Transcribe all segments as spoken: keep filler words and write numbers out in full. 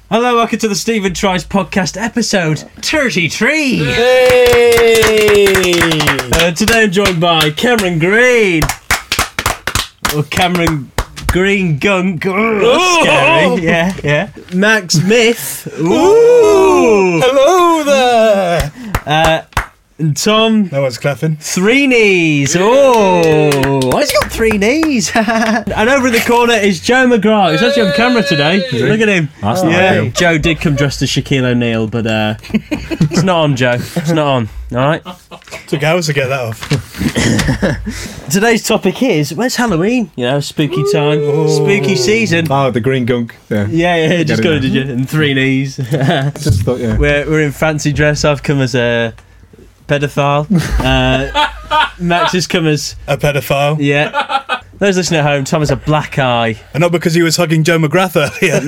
Hello, welcome to the Stephen Tries podcast episode thirty-three. Hey! Uh, today I'm joined by Cameron Green. Or Cameron Green Gunk. Oh, scary. Yeah, yeah. Max Smith. Ooh. Hello there! Uh, and Tom No one's clapping. Three Knees. Oh, he's got three knees. And over in the corner is Joe McGrath. He's actually on camera today. Look at him. That's yeah, nice. Joe did come dressed as Shaquille O'Neal, but uh, it's not on, Joe. It's not on. All right. Took hours to get that off. Today's topic is where's Halloween? You know, spooky time, spooky season. Oh, the green gunk. Yeah. Yeah, yeah. Just it got now. it, did you? And three knees. Just thought, yeah. We're we're in fancy dress. I've come as a pedophile. Uh, Max has come as A pedophile. yeah. Those listening at home, Tom has a black eye. And not because he was hugging Joe McGrath earlier.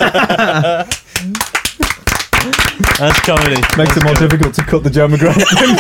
That's comedy. Makes it more difficult to cut the Joe McGrath.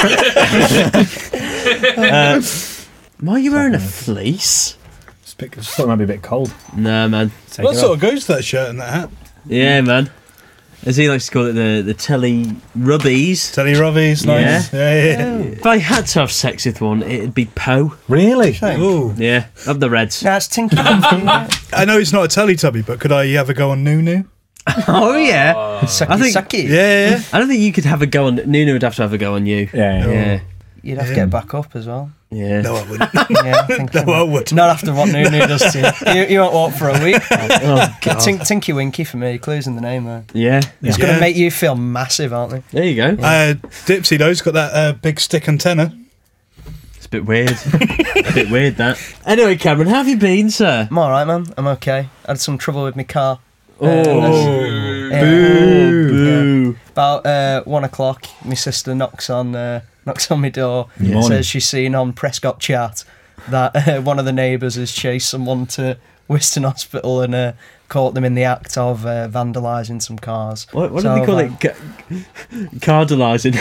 Uh, why are you wearing a fleece? Just pick- just thought it might be a bit cold. Nah, man. Take What it sort off. of goes to that shirt and that hat? Yeah, man. As he likes to call it, the the telly rubbies. Telly Robbies, nice. Yeah, yeah. yeah. If I had to have sex with one, it'd be Poe. Really? Ooh. Yeah, of the Reds. That's Tinky Winky. I know it's not a Teletubby, but could I have a go on Nunu? Oh yeah. Sucky, I think- sucky. Yeah, yeah, yeah. I don't think you could have a go on. Nunu would have to have a go on you. Yeah. yeah. Yeah. You'd have to get back up as well. Yeah. No, I wouldn't. Yeah, I think No, I would. Not after what Nunu does to you. You, you won't walk for a week. Oh god. Tink, Tinky Winky for me. Clues in the name there. Yeah. It's Yeah. going to make you feel massive, aren't they? There you go. Uh, Dipsy, though's got that uh, big stick antenna. It's a bit weird. a bit weird that. Anyway, Cameron, how have you been, sir? I'm all right, man. I'm okay. I had some trouble with my car. Oh. Yeah. Boo. Boo. About uh, one o'clock, my sister knocks on uh, knocks on my door. Good morning. Says she's seen on Prescott Chat that uh, one of the neighbours has chased someone to Wiston Hospital and uh, caught them in the act of uh, vandalising some cars. What, what So, do they call uh, it? Ca- cardalising.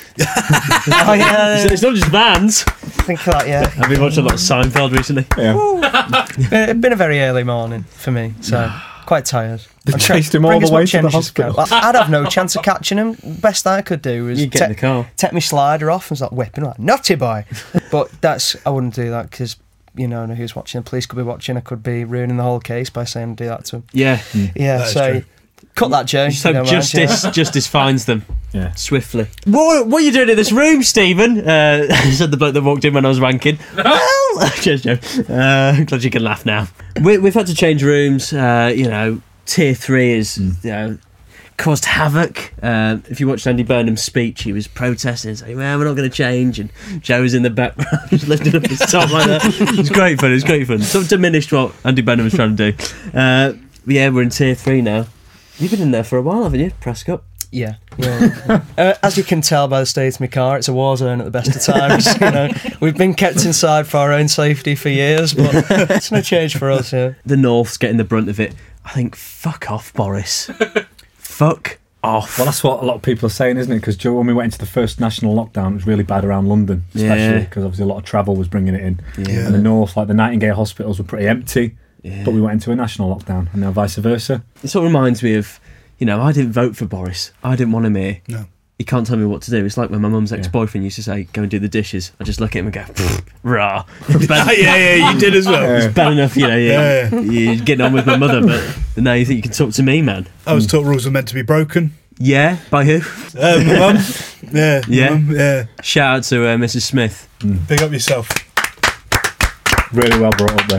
Oh yeah, it's, it's not just vans. think that. Yeah, I've been watching a lot of Seinfeld recently. Yeah. it's been a very early morning for me, so quite tired. They I'm trying- chased him all bring the as way much to the energy as I can. hospital. Well, I'd have no chance of catching him. Best I could do was You get in the car. take my slider off and start whipping like naughty boy. But that's I wouldn't do that because you know who's watching. The police could be watching. I could be ruining the whole case by saying I do that to him. Yeah. Yeah, That is so true. cut that, Joe. Just if you hope don't mind, justice justice finds them Yeah. swiftly. What, what are you doing in this room, Stephen? Uh, said the bloke that walked in when I was wanking. Well, cheers, Joe. Uh, I'm glad you can laugh now. We, we've had to change rooms. Uh, you know, tier three is you know caused havoc. Uh, if you watched Andy Burnham's speech, he was protesting, saying, "Well, we're not going to change." And Joe was in the background, just lifting up his top like that. It's great fun. It's great fun. Sort of diminished what Andy Burnham was trying to do. Uh, yeah, we're in tier three now. You've been in there for a while, haven't you, Prescott? Yeah, yeah. uh, as you can tell by the state of my car, it's a war zone at the best of times. You know, we've been kept inside for our own safety for years, but it's no change for us. Yeah. The North's getting the brunt of it. I think, fuck off, Boris. Fuck off. Well, that's what a lot of people are saying, isn't it? Because Joe, when we went into the first national lockdown, it was really bad around London, especially Yeah. because obviously a lot of travel was bringing it in. Yeah. And the North, like the Nightingale hospitals, were pretty empty. Yeah. But we went into a national lockdown, and now vice versa. It sort of reminds me of, you know, I didn't vote for Boris. I didn't want him here. No. He can't tell me what to do. It's like when my mum's ex-boyfriend used to say, go and do the dishes. I just look at him and go, "Pfft, rah. It's bad, yeah, yeah, you did as well. Yeah. it's bad enough, you know, you, Yeah. you're getting on with my mother, but now you think you can talk to me, man. I was taught rules were meant to be broken. Yeah, by who? Uh, my mum. Yeah. my Yeah. mum, yeah. Shout out to uh, Missus Smith. Big up yourself. Really well brought up there.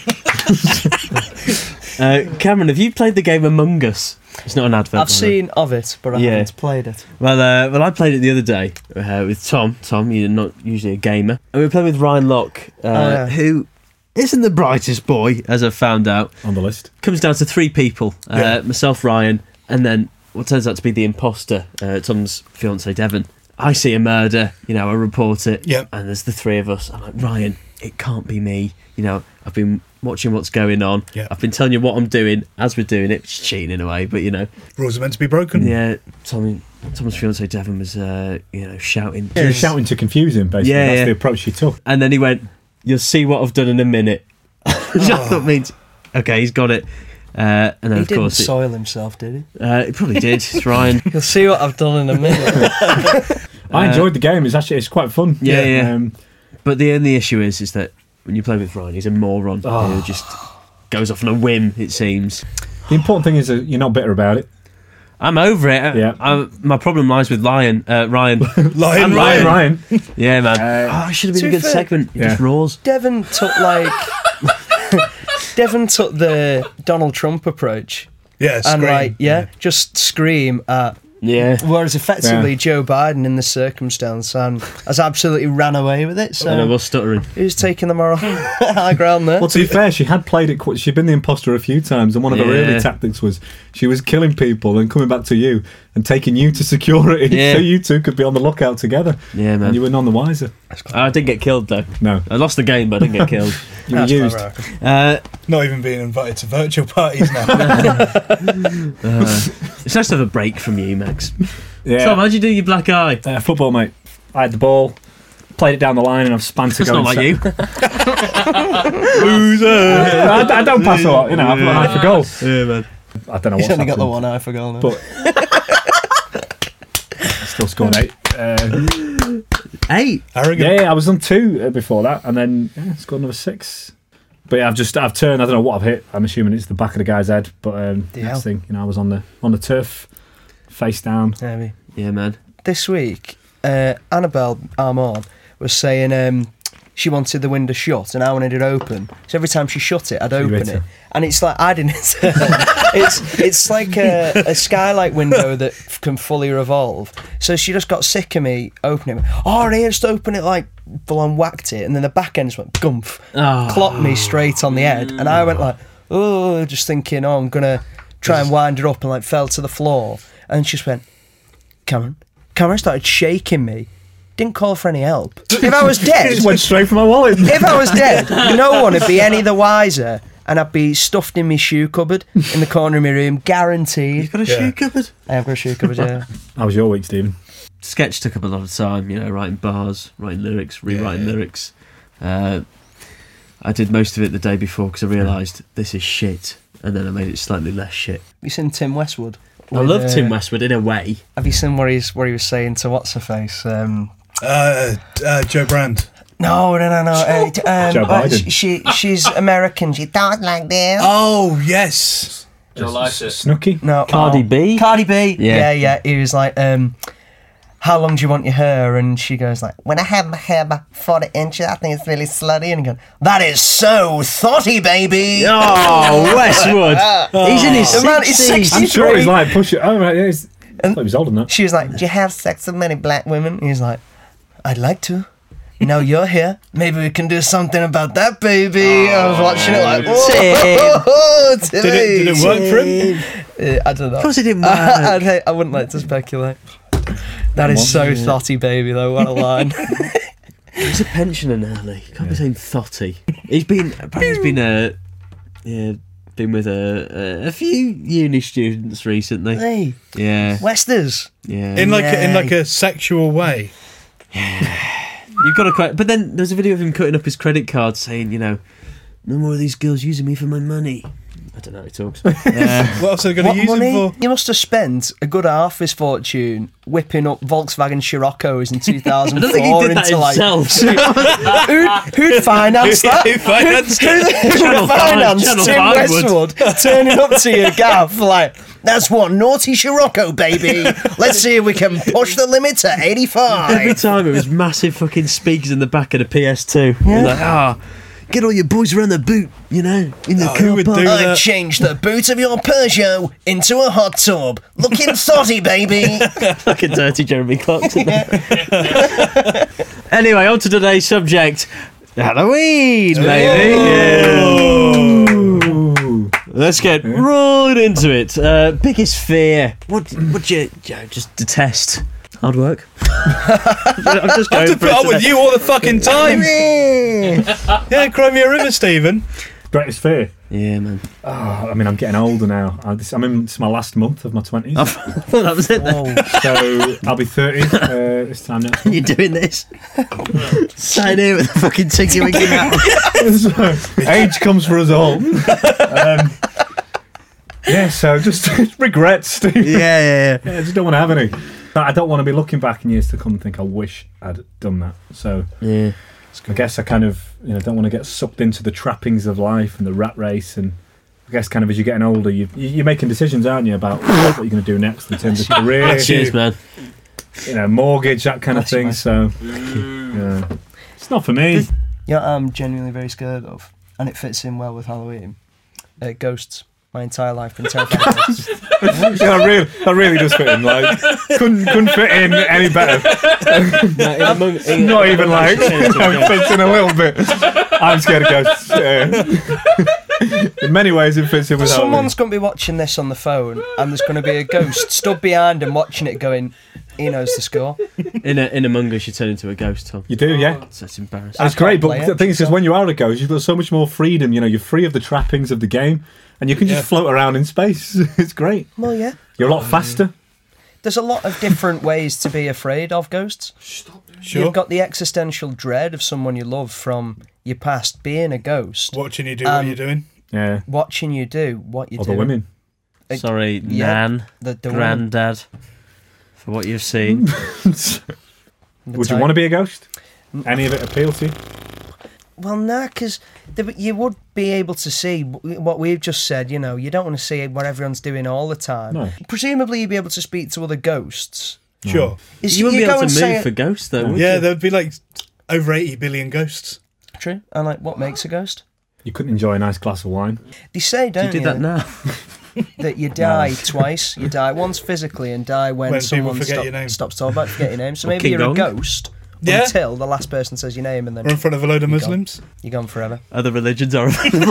Uh, Cameron, have you played the game Among Us? It's not an advert. I've by the way. seen of it, but I Yeah. haven't played it. Well, uh, well, I played it the other day uh, with Tom. Tom, you're not usually a gamer, and we were playing with Ryan Locke, uh, Oh, yeah. who isn't the brightest boy, as I've found out. On the list. Comes down to three people: uh, Yeah. myself, Ryan, and then what turns out to be the imposter, uh, Tom's fiance, Devon. I see a murder, you know, I report it, Yep. and there's the three of us. I'm like, Ryan, it can't be me. You know, I've been watching what's going on. Yeah. I've been telling you what I'm doing as we're doing it, which is cheating in a way, but you know. Rules are meant to be broken. Yeah, Tommy, Tom's fiance Devon was, uh, you know, shouting. She was shouting to confuse him, basically. Yeah, That's yeah. the approach she took. And then he went, "You'll see what I've done in a minute." Which I thought means, okay, he's got it. Uh, and then, He of didn't course, it, soil himself, did he? uh, it probably did. It's Ryan. You'll see what I've done in a minute. I enjoyed the game. It's actually it's quite fun. Yeah, yeah. Um, But the only issue is, is that when you play with Ryan, he's a moron Oh. who just goes off on a whim. It seems. the important thing is that you're not bitter about it. I'm over it. Yeah. I, my problem lies with Lion, uh, Ryan. Lion I'm Ryan. Ryan. Yeah, man. Uh, oh, it should have been to a be good fair- segment. He Yeah. just roars. Devon took like Devon took the Donald Trump approach Yeah, and scream. like yeah, just scream at. Yeah. Whereas effectively Yeah. Joe Biden in this circumstance and has absolutely ran away with it. And I So was stuttering. who's taking the moral high ground there? Well, to be fair, she had played it. Quite, she'd been the imposter a few times, and one of her Yeah. early tactics was she was killing people and coming back to you and taking you to security, Yeah. so you two could be on the lookout together. Yeah, And you man. were none the wiser. I didn't get killed though. No, I lost the game, but I didn't get killed. you were That's used. clever. Uh, Not even being invited to virtual parties now. uh, it's nice to have a break from you, Max. Yeah, Tom, how'd you do your black eye? uh, football, mate. I had the ball, played it down the line, and I've spanned to It's go. not like and you. set- I, I don't pass a lot, you know. I've got an eye for goal. Yeah, man. I don't know He's what's only got the happened, one eye for goal now. but I still scored eight. Uh, Eight. Arrogant. Yeah, yeah, I was on two uh, before that, and then yeah, scored another six. But yeah, I've just I've turned. I don't know what I've hit. I'm assuming it's the back of the guy's head. But um, Yeah. next thing, you know, I was on the on the turf, face down. Maybe. Yeah, man. This week, uh, Annabelle Armand was saying um, she wanted the window shut and I wanted it open. So every time she shut it, I'd open read it. it. And it's like, I didn't. it's it's like a, a skylight window that f- can fully revolve. So she just got sick of me opening it. Oh, I just open it like full on whacked it. And then the back end just went gumph, Oh. clocked me straight on the head. And I went like, oh, just thinking, oh, I'm going to try and wind it up, and like fell to the floor. And she just went, Cameron. Cameron started shaking me. Didn't call for any help. If I was It dead, just went straight for my wallet. if I was dead, no one would be any the wiser, and I'd be stuffed in my shoe cupboard in the corner of my room, guaranteed. You've got a Yeah. shoe cupboard? I have got a shoe cupboard, yeah. How was your week, Stephen? Sketch took up a lot of time, you know, writing bars, writing lyrics, rewriting Yeah. lyrics. Uh, I did most of it the day before because I realised this is shit, and then I made it slightly less shit. Have you seen Tim Westwood? I With, love uh, Tim Westwood in a way. Have you seen where he's where he was saying to what's her face? Um, Uh, uh, Joe Brand. no, no, no, no. Uh, t- um, Joe oh, Biden. she she's American. She talks like this. Oh, yes. Joe likes it. Snooky. No, Cardi oh. B? Cardi B. Yeah. Yeah, yeah. He was like, um, how long do you want your hair? And she goes like, when I have my hair about forty inches, I think it's really slutty. And he goes, that is so thoughty, baby. Oh, Westwood! He's in his The man is sixties. I'm sure he's like push it. Oh right, yeah. He's, I thought he was older than that. She was like, do you have sex with many black women? He's like, I'd like to. Now you're here. Maybe we can do something about that, baby. I was watching it like, whoa, Did it, did it work for him? Uh, I don't know. Of course it didn't I, work. I'd, I wouldn't like to speculate. That is so thoughty, baby, though. What a line. He's a pensioner now, Lee. You can't be saying thotty. He's been, apparently he's been, uh, yeah, been with a, a, a few uni students recently. Hey, Yeah, Westers. yeah. In like a, in Yay. like a sexual way. You've got to quite. But then there's a video of him cutting up his credit card saying, you know, no more of these girls using me for my money. I don't know how he talks. Uh, What else are they going What to use money? him for? You must have spent a good half his fortune whipping up Volkswagen Scirocco's in two thousand I four don't think he did that into like himself. who'd, who'd finance that? Who financed Who, who Channel five- financed Channel Tim five would. Westwood turning up to your gaff like, that's one naughty Scirocco, baby. Let's see if we can push the limit to Every eighty-five. time it was massive fucking speakers in the back of the P S two. Yeah. Like, ah, get all your boys around the boot, you know, in the Oh, who car would park. do that? I've changed the boot of your Peugeot into a hot tub. Looking thotty, baby. Fucking dirty Jeremy Clarkson. Anyway, on to today's subject. Halloween, baby. Yeah. Let's get right into it. Uh, biggest fear. What What you, you know, just detest? Hard work. I'm just I going have to for put it up with today. you all the fucking time. Yeah, cry me a river, Stephen. Greatest fear. Yeah, man. Oh, I mean, I'm getting older now. I- this- I'm in this is my last month of my twenties, I thought that was it. Then. so I'll be thirty uh, this time next month. You're doing this. Sign here with a fucking ticky winky now. So, age comes for us all. Um, Yeah, so just regrets, Steve. Yeah, yeah, Yeah, I just don't want to have any. But I don't want to be looking back in years to come and think I wish I'd done that. So yeah. I guess I kind of you know don't want to get sucked into the trappings of life and the rat race. And I guess kind of as you're getting older, you, you're making decisions, aren't you, about what you're going to do next in terms of career, Cheers, man. you know, mortgage, that kind of Bless you, thing. mate. So yeah, it's not for me. You know what I'm genuinely very scared of, and it fits in well with Halloween. Uh, ghosts. My entire life been terrified of ghosts. yeah, that really, that really does fit in. Like, couldn't couldn't fit in any better. Not even like it fits in a little bit. I'm scared of ghosts. Yeah. In many ways, it fits in with Someone's going to be watching this on the phone, and there's going to be a ghost stood behind him watching it, going, "He knows the score." In a, in Among Us, you turn into a ghost, Tom. You do, yeah. So that's embarrassing. That's I great, can't play but the it, thing is, so- because when you are a ghost, you've got so much more freedom. You know, you're free of the trappings of the game, and you can just Yeah. float around in space. It's great. Well, yeah. You're a lot faster. There's a lot of different ways to be afraid of ghosts. Sure. You've got the existential dread of someone you love from your past being a ghost, Watching you do Um, what you're doing. Yeah. watching you do what you Or do. the women. Uh, Sorry, yeah, Nan, The, the woman, Grandad, for what you've seen. the Would you type. want to be a ghost? Any of it appeal to you? Well, nah, because you would be able to see w- what we've just said. You know, you don't want to see what everyone's doing all the time. No. Presumably, you'd be able to speak to other ghosts. Sure. Is You wouldn't be go able to and move say for ghosts, though, would Yeah, you? there'd be like over eighty billion ghosts. True. And like, what makes a ghost? You couldn't enjoy a nice glass of wine. They say, don't You did that now. that you die twice. You die once physically and die when, When people someone forget stop- your name. stops talking about forget your name. So Or maybe King you're Kong. a ghost Yeah. until the last person says your name, and Or in then front of a load of You're gone. Muslims. you're gone forever. Other religions are available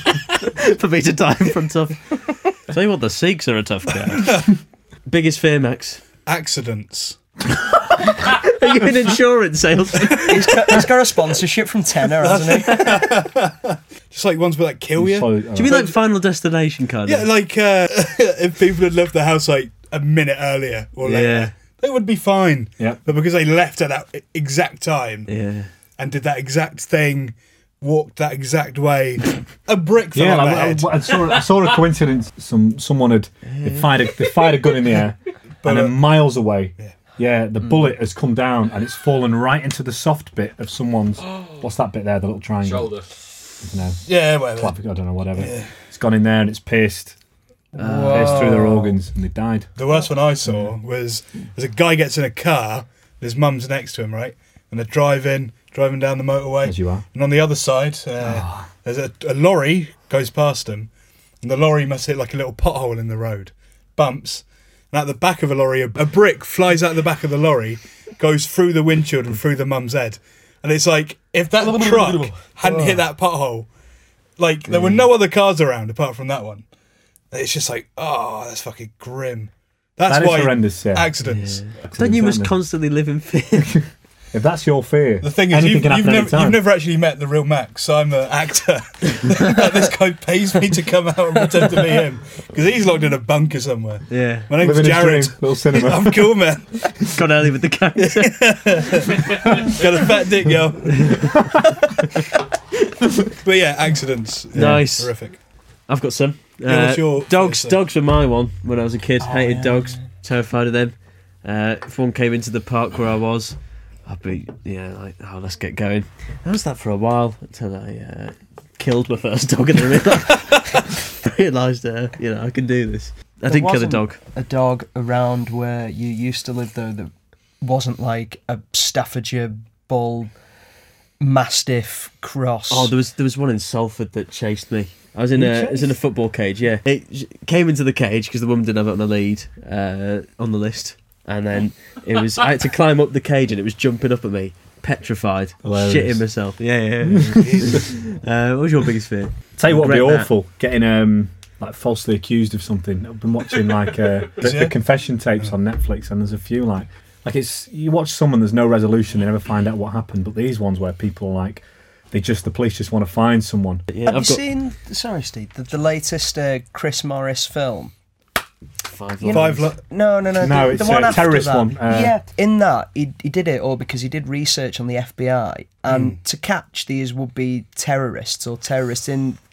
for me to die in front of. Tell you what, the Sikhs are a tough crowd. Biggest fear, Max? Accidents. Are you in insurance sales? He's got, he's got a sponsorship from Tenor, hasn't he? Just like ones that kill you. So, uh, Do you mean like Final Destination kind Yeah, of? like uh, if people had left the house like a minute earlier or later, Yeah. they would be fine. Yeah. But because they left at that exact time Yeah. and did that exact thing, walked that exact way, a brick fell yeah, on like, their head. I, I saw I saw a coincidence. Some someone had they fired a, they fired a gun in the air, and then miles away, Yeah. yeah, the bullet has come down and it's fallen right into the soft bit of someone's. What's that bit there? The little triangle. Shoulder. You know, Yeah, whatever. clavicle, I don't know, whatever. It's gone in there and it's pierced, Uh, pierced through their organs, and they died. The worst one I saw was there's a guy gets in a car, his mum's next to him, right? And they're driving, driving down the motorway. As you are. And on the other side, uh, there's a, a lorry goes past them, and the lorry must hit like a little pothole in the road, bumps, and at the back of a lorry, a, a brick flies out the back of the lorry, goes through the windshield and through the mum's head, and it's like if that truck hadn't hit that pothole, like there were no other cars around apart from that one. It's just like, oh, that's fucking grim. That's That is why horrendous. Yeah. accidents. Don't you must Exactly. constantly live in fear? If that's your fear, The thing is, anything you've, can you've, happen never, at any you've time. never actually met the real Max. So I'm an actor. This guy pays me to come out and pretend to be him because he's locked in a bunker somewhere. Yeah. My name's Living his Jared. dream, little cinema. I'm cool, man. Got early with the character. Got a fat dick, yo. But yeah, accidents. Yeah, Nice. horrific. I've got some. Yeah, what's Uh, your dogs. fear, sir? Dogs were my one when I was a kid. Oh, Hated yeah. dogs. Terrified of them. Uh, if one came into the park where I was, I'd be, yeah, like, oh, let's get going. I was that for a while until I uh, killed my first dog and I realised, realised uh, you know, I can do this. I There didn't kill a wasn't dog. A dog around where you used to live, though, that wasn't like a Staffordshire Bull Mastiff cross. Oh, there was there was one in Salford that chased me. I was in a I was in a football cage. Yeah, it j- came into the cage because the woman didn't have it on the lead uh, on the list, and then it was I had to climb up the cage and it was jumping up at me, petrified, Hilarious. shitting myself. Yeah, yeah. yeah. uh, what was your biggest fear? Tell you what would be Regret that. awful, getting um like falsely accused of something. I've been watching like uh, the, Yeah. the confession tapes on Netflix, and there's a few like like it's you watch someone, there's no resolution, they never find out what happened. But these ones where people are like they just the police just want to find someone. Yeah, Have I've you got seen, sorry, Steve, the, the latest uh, Chris Morris film? five. You Five. lines. Lo- No, no, no. No, the, it's the one a after terrorist that. one, uh, yeah, in that he he did it all because he did research on the F B I, and to catch these would-be terrorists or terrorists in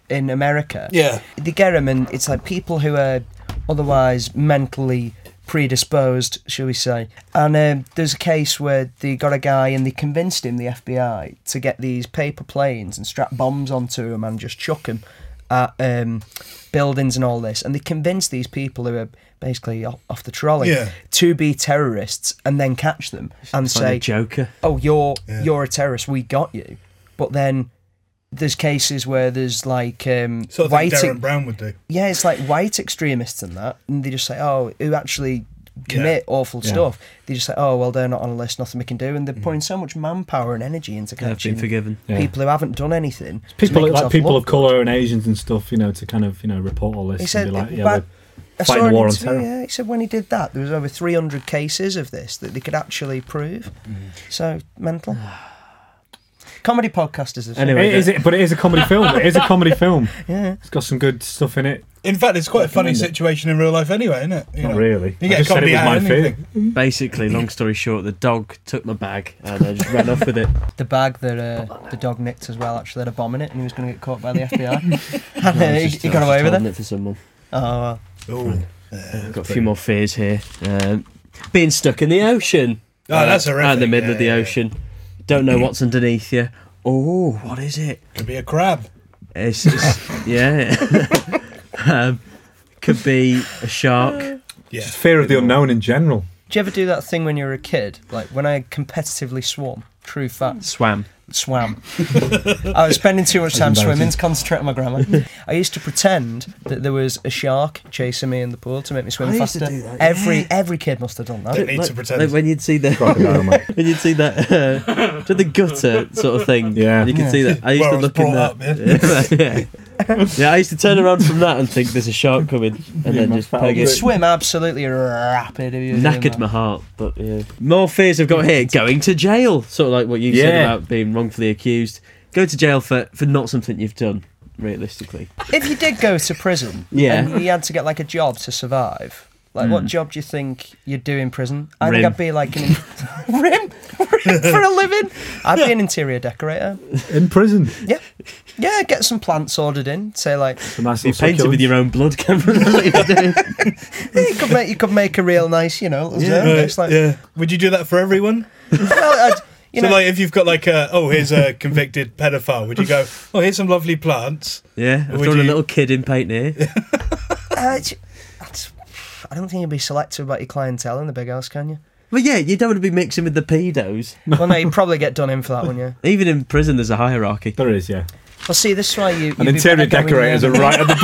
in America. Yeah. They get them, and it's like people who are otherwise mentally predisposed, shall we say. And um, there's a case where they got a guy and they convinced him, the F B I, to get these paper planes and strap bombs onto them and just chuck them at um, buildings and all this. And they convinced these people who are basically off, off the trolley Yeah. to be terrorists and then catch them and It's like say, a Joker. oh, you're Yeah. you're a terrorist, we got you. But then there's cases where there's like um, Sort of white, thing Darren Brown would do. yeah, it's like white extremists and that, and they just say, oh, who actually commit awful Yeah. stuff. They just say, oh, well, they're not on a list, nothing we can do, and they're putting so much manpower and energy into They've been catching forgiven. Yeah. people who haven't done anything. to People make like themselves people look of colour and Asians and stuff, you know, to kind of you know report all this He and said, be like, yeah, back- we're I saw fighting the an war on interview, terror. yeah, he said when he did that, there was over three hundred cases of this that they could actually prove. So, mental. Comedy podcasters have said. Anyway, It is, it, but it is a comedy film. It is a comedy film. Yeah. It's got some good stuff in it. In fact, it's quite a funny Recommend it. situation in real life anyway, isn't it? You Not know. really. You I get just said comedy it was out my of fear. anything. Basically, long story short, the dog took my bag and I just ran off with it. The bag that uh, the dog nicked as well actually had a bomb in it, and he was going to get caught by the F B I. and uh, I was he, just- he I got was away just with holding it. it for someone. Oh, well. Oh, I've got a few more fears here. Um, being stuck in the ocean. Oh, that's Uh, horrific. Out in the middle Yeah, of the yeah, yeah. ocean. Don't know what's underneath you. Oh, what is it? could be a crab. It's, it's yeah. um, could be a shark. Yeah. Just fear of the unknown in general. Did you ever do that thing when you were a kid? Like when I competitively swam? True fact. Swam. Swam. I was spending too much time That's embarrassing. swimming to concentrate on my grammar. I used to pretend that there was a shark chasing me in the pool to make me swim I used to faster. do that, Every yeah. every kid must have done that. Don't need Like- to pretend. like when you'd see the Crocodile, mate. when you'd see that uh, to the gutter sort of thing. Yeah. You can Yeah. see that. I used Where to I was look in brought that. yeah. Yeah, I used to turn around from that and think there's a shark coming, and Yeah, then my just foul peg You it. bit. swim absolutely rapid. if you were doing Knackered that. my heart, but yeah. More fears I've got here: going to jail. Sort of like what you said Yeah. about being wrongfully accused. Go to jail for for not something you've done. Realistically, If you did go to prison, Yeah. and you had to get like a job to survive, like what job do you think you'd do in prison? I Rim. think I'd be like an rim, rim for a living. I'd be an interior decorator. In prison. Yeah, yeah. Get some plants ordered in. Say like Some nice you little painted with succulents. your own blood, Cameron. That's what you're doing. you could make you could make a real nice, you know, little Yeah. zone. Right, It's like, yeah. Would you do that for everyone? well, I'd, you so, know, like, if you've got like a oh, here's a convicted pedophile, would you go? Oh, here's some lovely plants. Yeah, I've Would drawn you- a little kid in paint here. uh, it's- that's- I don't think you'd be selective about your clientele in the big house, can you? Well, yeah, you don't want to be mixing with the pedos. Well, no, you'd probably get done in for that one, yeah. Even in prison, there's a hierarchy. There is, yeah. Well, see, this is why you. And you'd be interior better going decorators there. are right at the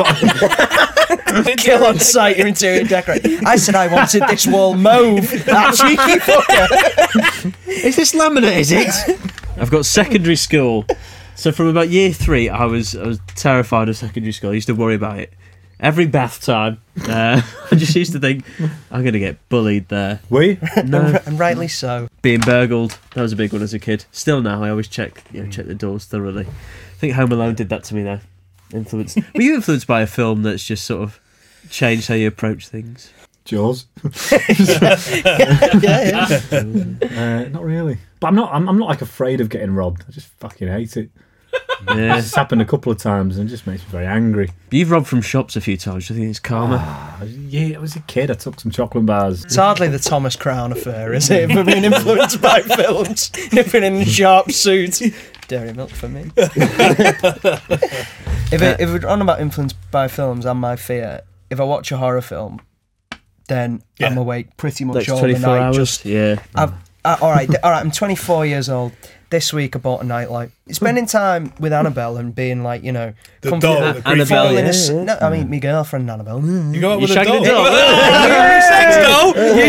bottom. Kill on sight your interior decorator. I said I wanted this wall mauve. That cheeky fucker. Is this laminate? Is it? I've got secondary school. So from about year three, I was I was terrified of secondary school. I used to worry about it every bath time. Uh, I just used to think I'm going to get bullied there. We? No, And rightly so. being burgled, that was a big one as a kid. Still now, I always check you know check the doors thoroughly. I think Home Alone did that to me though. Influenced. Were you influenced by a film that's just sort of changed how you approach things? Jaws. Yeah, yeah. Uh, not really. But I'm not. I'm, I'm not like afraid of getting robbed. I just fucking hate it. Yeah. It's happened a couple of times and it just makes me very angry. You've robbed from shops a few times. Do you think it's karma? Ah, yeah, I was a kid. I took some chocolate bars. It's hardly the Thomas Crown affair, is it? For being influenced by films, nipping in a sharp suit. Dairy milk for me. if, it, if we're on about influenced by films and my fear, if I watch a horror film, then Yeah. I'm awake pretty much Next all the twenty-four night. hours. Just Yeah. I've, uh, all right, th- all right. I'm twenty-four years old. This week I bought a nightlight. Spending time with Annabelle and being like, you know, The comfortable- doll, the creepy Annabelle, doll. falling yeah, as- yeah. No, I mean, my girlfriend Annabelle. You go out You with a shagging doll. a doll? Sex doll.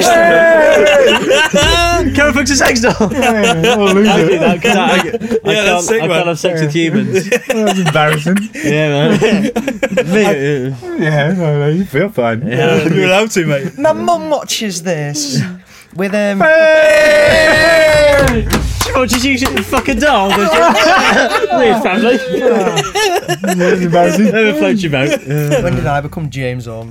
Karen fucks a sex doll. I do that 'cause I, I, I Yeah, can't, that's sick, I man. can't have sex with humans. That's embarrassing. Yeah, man. Me, uh, Yeah, no, no, you feel fine. yeah. You're allowed to, mate. My mum watches this with um. She watches you fuck a doll. does she? Weird family. That's embarrassing. Never float your boat. When did I become James Orme?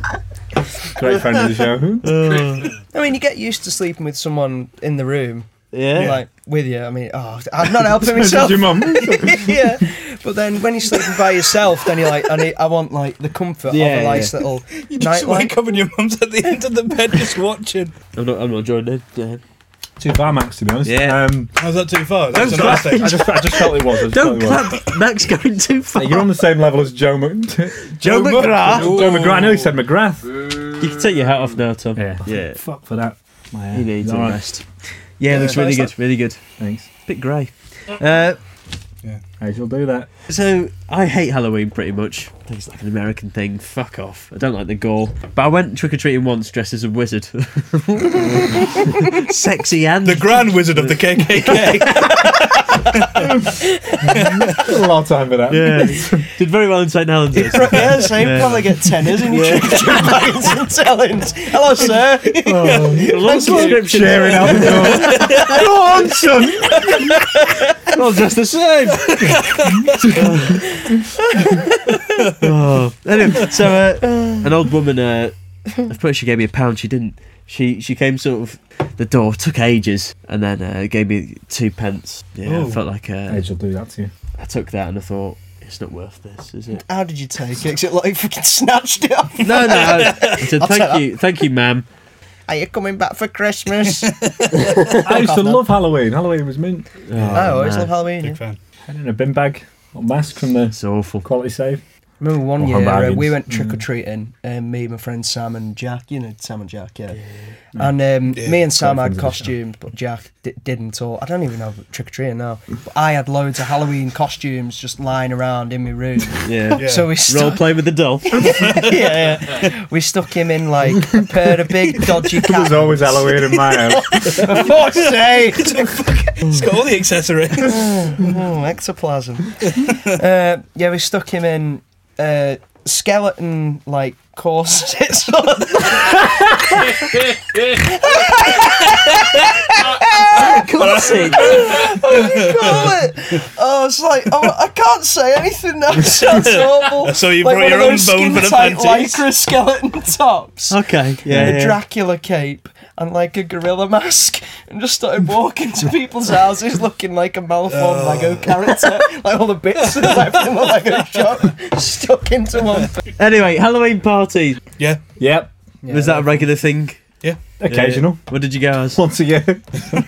Great friend of the show. I mean, you get used to sleeping with someone in the room, Yeah. like with you. I mean, oh, I'm not helping Did myself. your mum? Yeah, but then when you're sleeping by yourself, then you're like, I need, I want like the comfort Yeah, of a nice yeah. little You just nightlight. wake up and your mum's at the end of the bed just watching. I'm not. I'm not joining. Yeah. Too far, Max, to be honest. Yeah. Um, How's that too far? That was a Don't nice clap. thing. I just, I just felt it was. I just Don't felt it was. clap. Max going too far. You're on the same level as Joe Mc... Joe McGrath. Joe McGrath. I know he said McGrath. You can take your hat off now, Tom. Yeah. Yeah. Fuck for that. My hair. He needs All a right. rest. Yeah, Yeah, looks really nice. good. Really good. Thanks. Bit grey. Uh, I shall do that. so I hate Halloween pretty much. I think it's like an American thing. Fuck off. I don't like the gore. But I went trick or treating once dressed as a wizard. Sexy and The Grand Wizard of the K K K. A lot of time for that. yeah, did very well in Saint Helens. Yeah, so you Yeah. probably get tenors in your bags and tellings. Hello, sir. A lot of subscriptions. Sharing out the door. Go on, son. All just the same. oh. Anyway, so uh, an old woman, uh, I suppose she gave me a pound. She didn't. She she came sort of the door, took ages, and then uh, gave me two pence. Yeah, I Oh. felt like uh, Age will do that to you. I took that and I thought it's not worth this, is it? How did you take it? 'Cause it like fucking snatched it off. No, no. I, I said I'll take thank that. you, thank you, ma'am. Are you coming back for Christmas? I used to love Halloween. Halloween was mint. Oh, I always man. love Halloween. Big Yeah. fan. Had in a bin bag. A mask from the It's awful. quality save. Remember one Or year uh, bargains. we went trick or treating, um, me, my friend Sam and Jack. You know Sam and Jack, yeah. And um, Yeah. me and Sam Great had friends of the costumes, but Jack d- didn't. Or I don't even know trick or treating now. But I had loads of Halloween costumes just lying around in my room. Yeah. Yeah. So we Role stuck, play with the doll. yeah, yeah. We stuck him in like a pair of big dodgy There's cats. always Halloween in my house. For fuck's sake! It's got all the accessories. Oh, ectoplasm. uh, yeah, we stuck him in uh, skeleton like corsets. Classic. What do you call it? Oh, it's like, oh, I can't say anything now. It sounds awful. So you like brought one your of own those bone for the skin-tight panties. lycra skeleton tops. Okay. Yeah. And a yeah. Dracula cape and like a gorilla mask, and just started walking to people's houses looking like a malformed Oh. Lego character, like all the bits that are left in the Lego shop stuck into one. Anyway, Halloween party. Yeah. Yep. Was that a regular thing? Occasional. Yeah. Where did you go as? Once a year.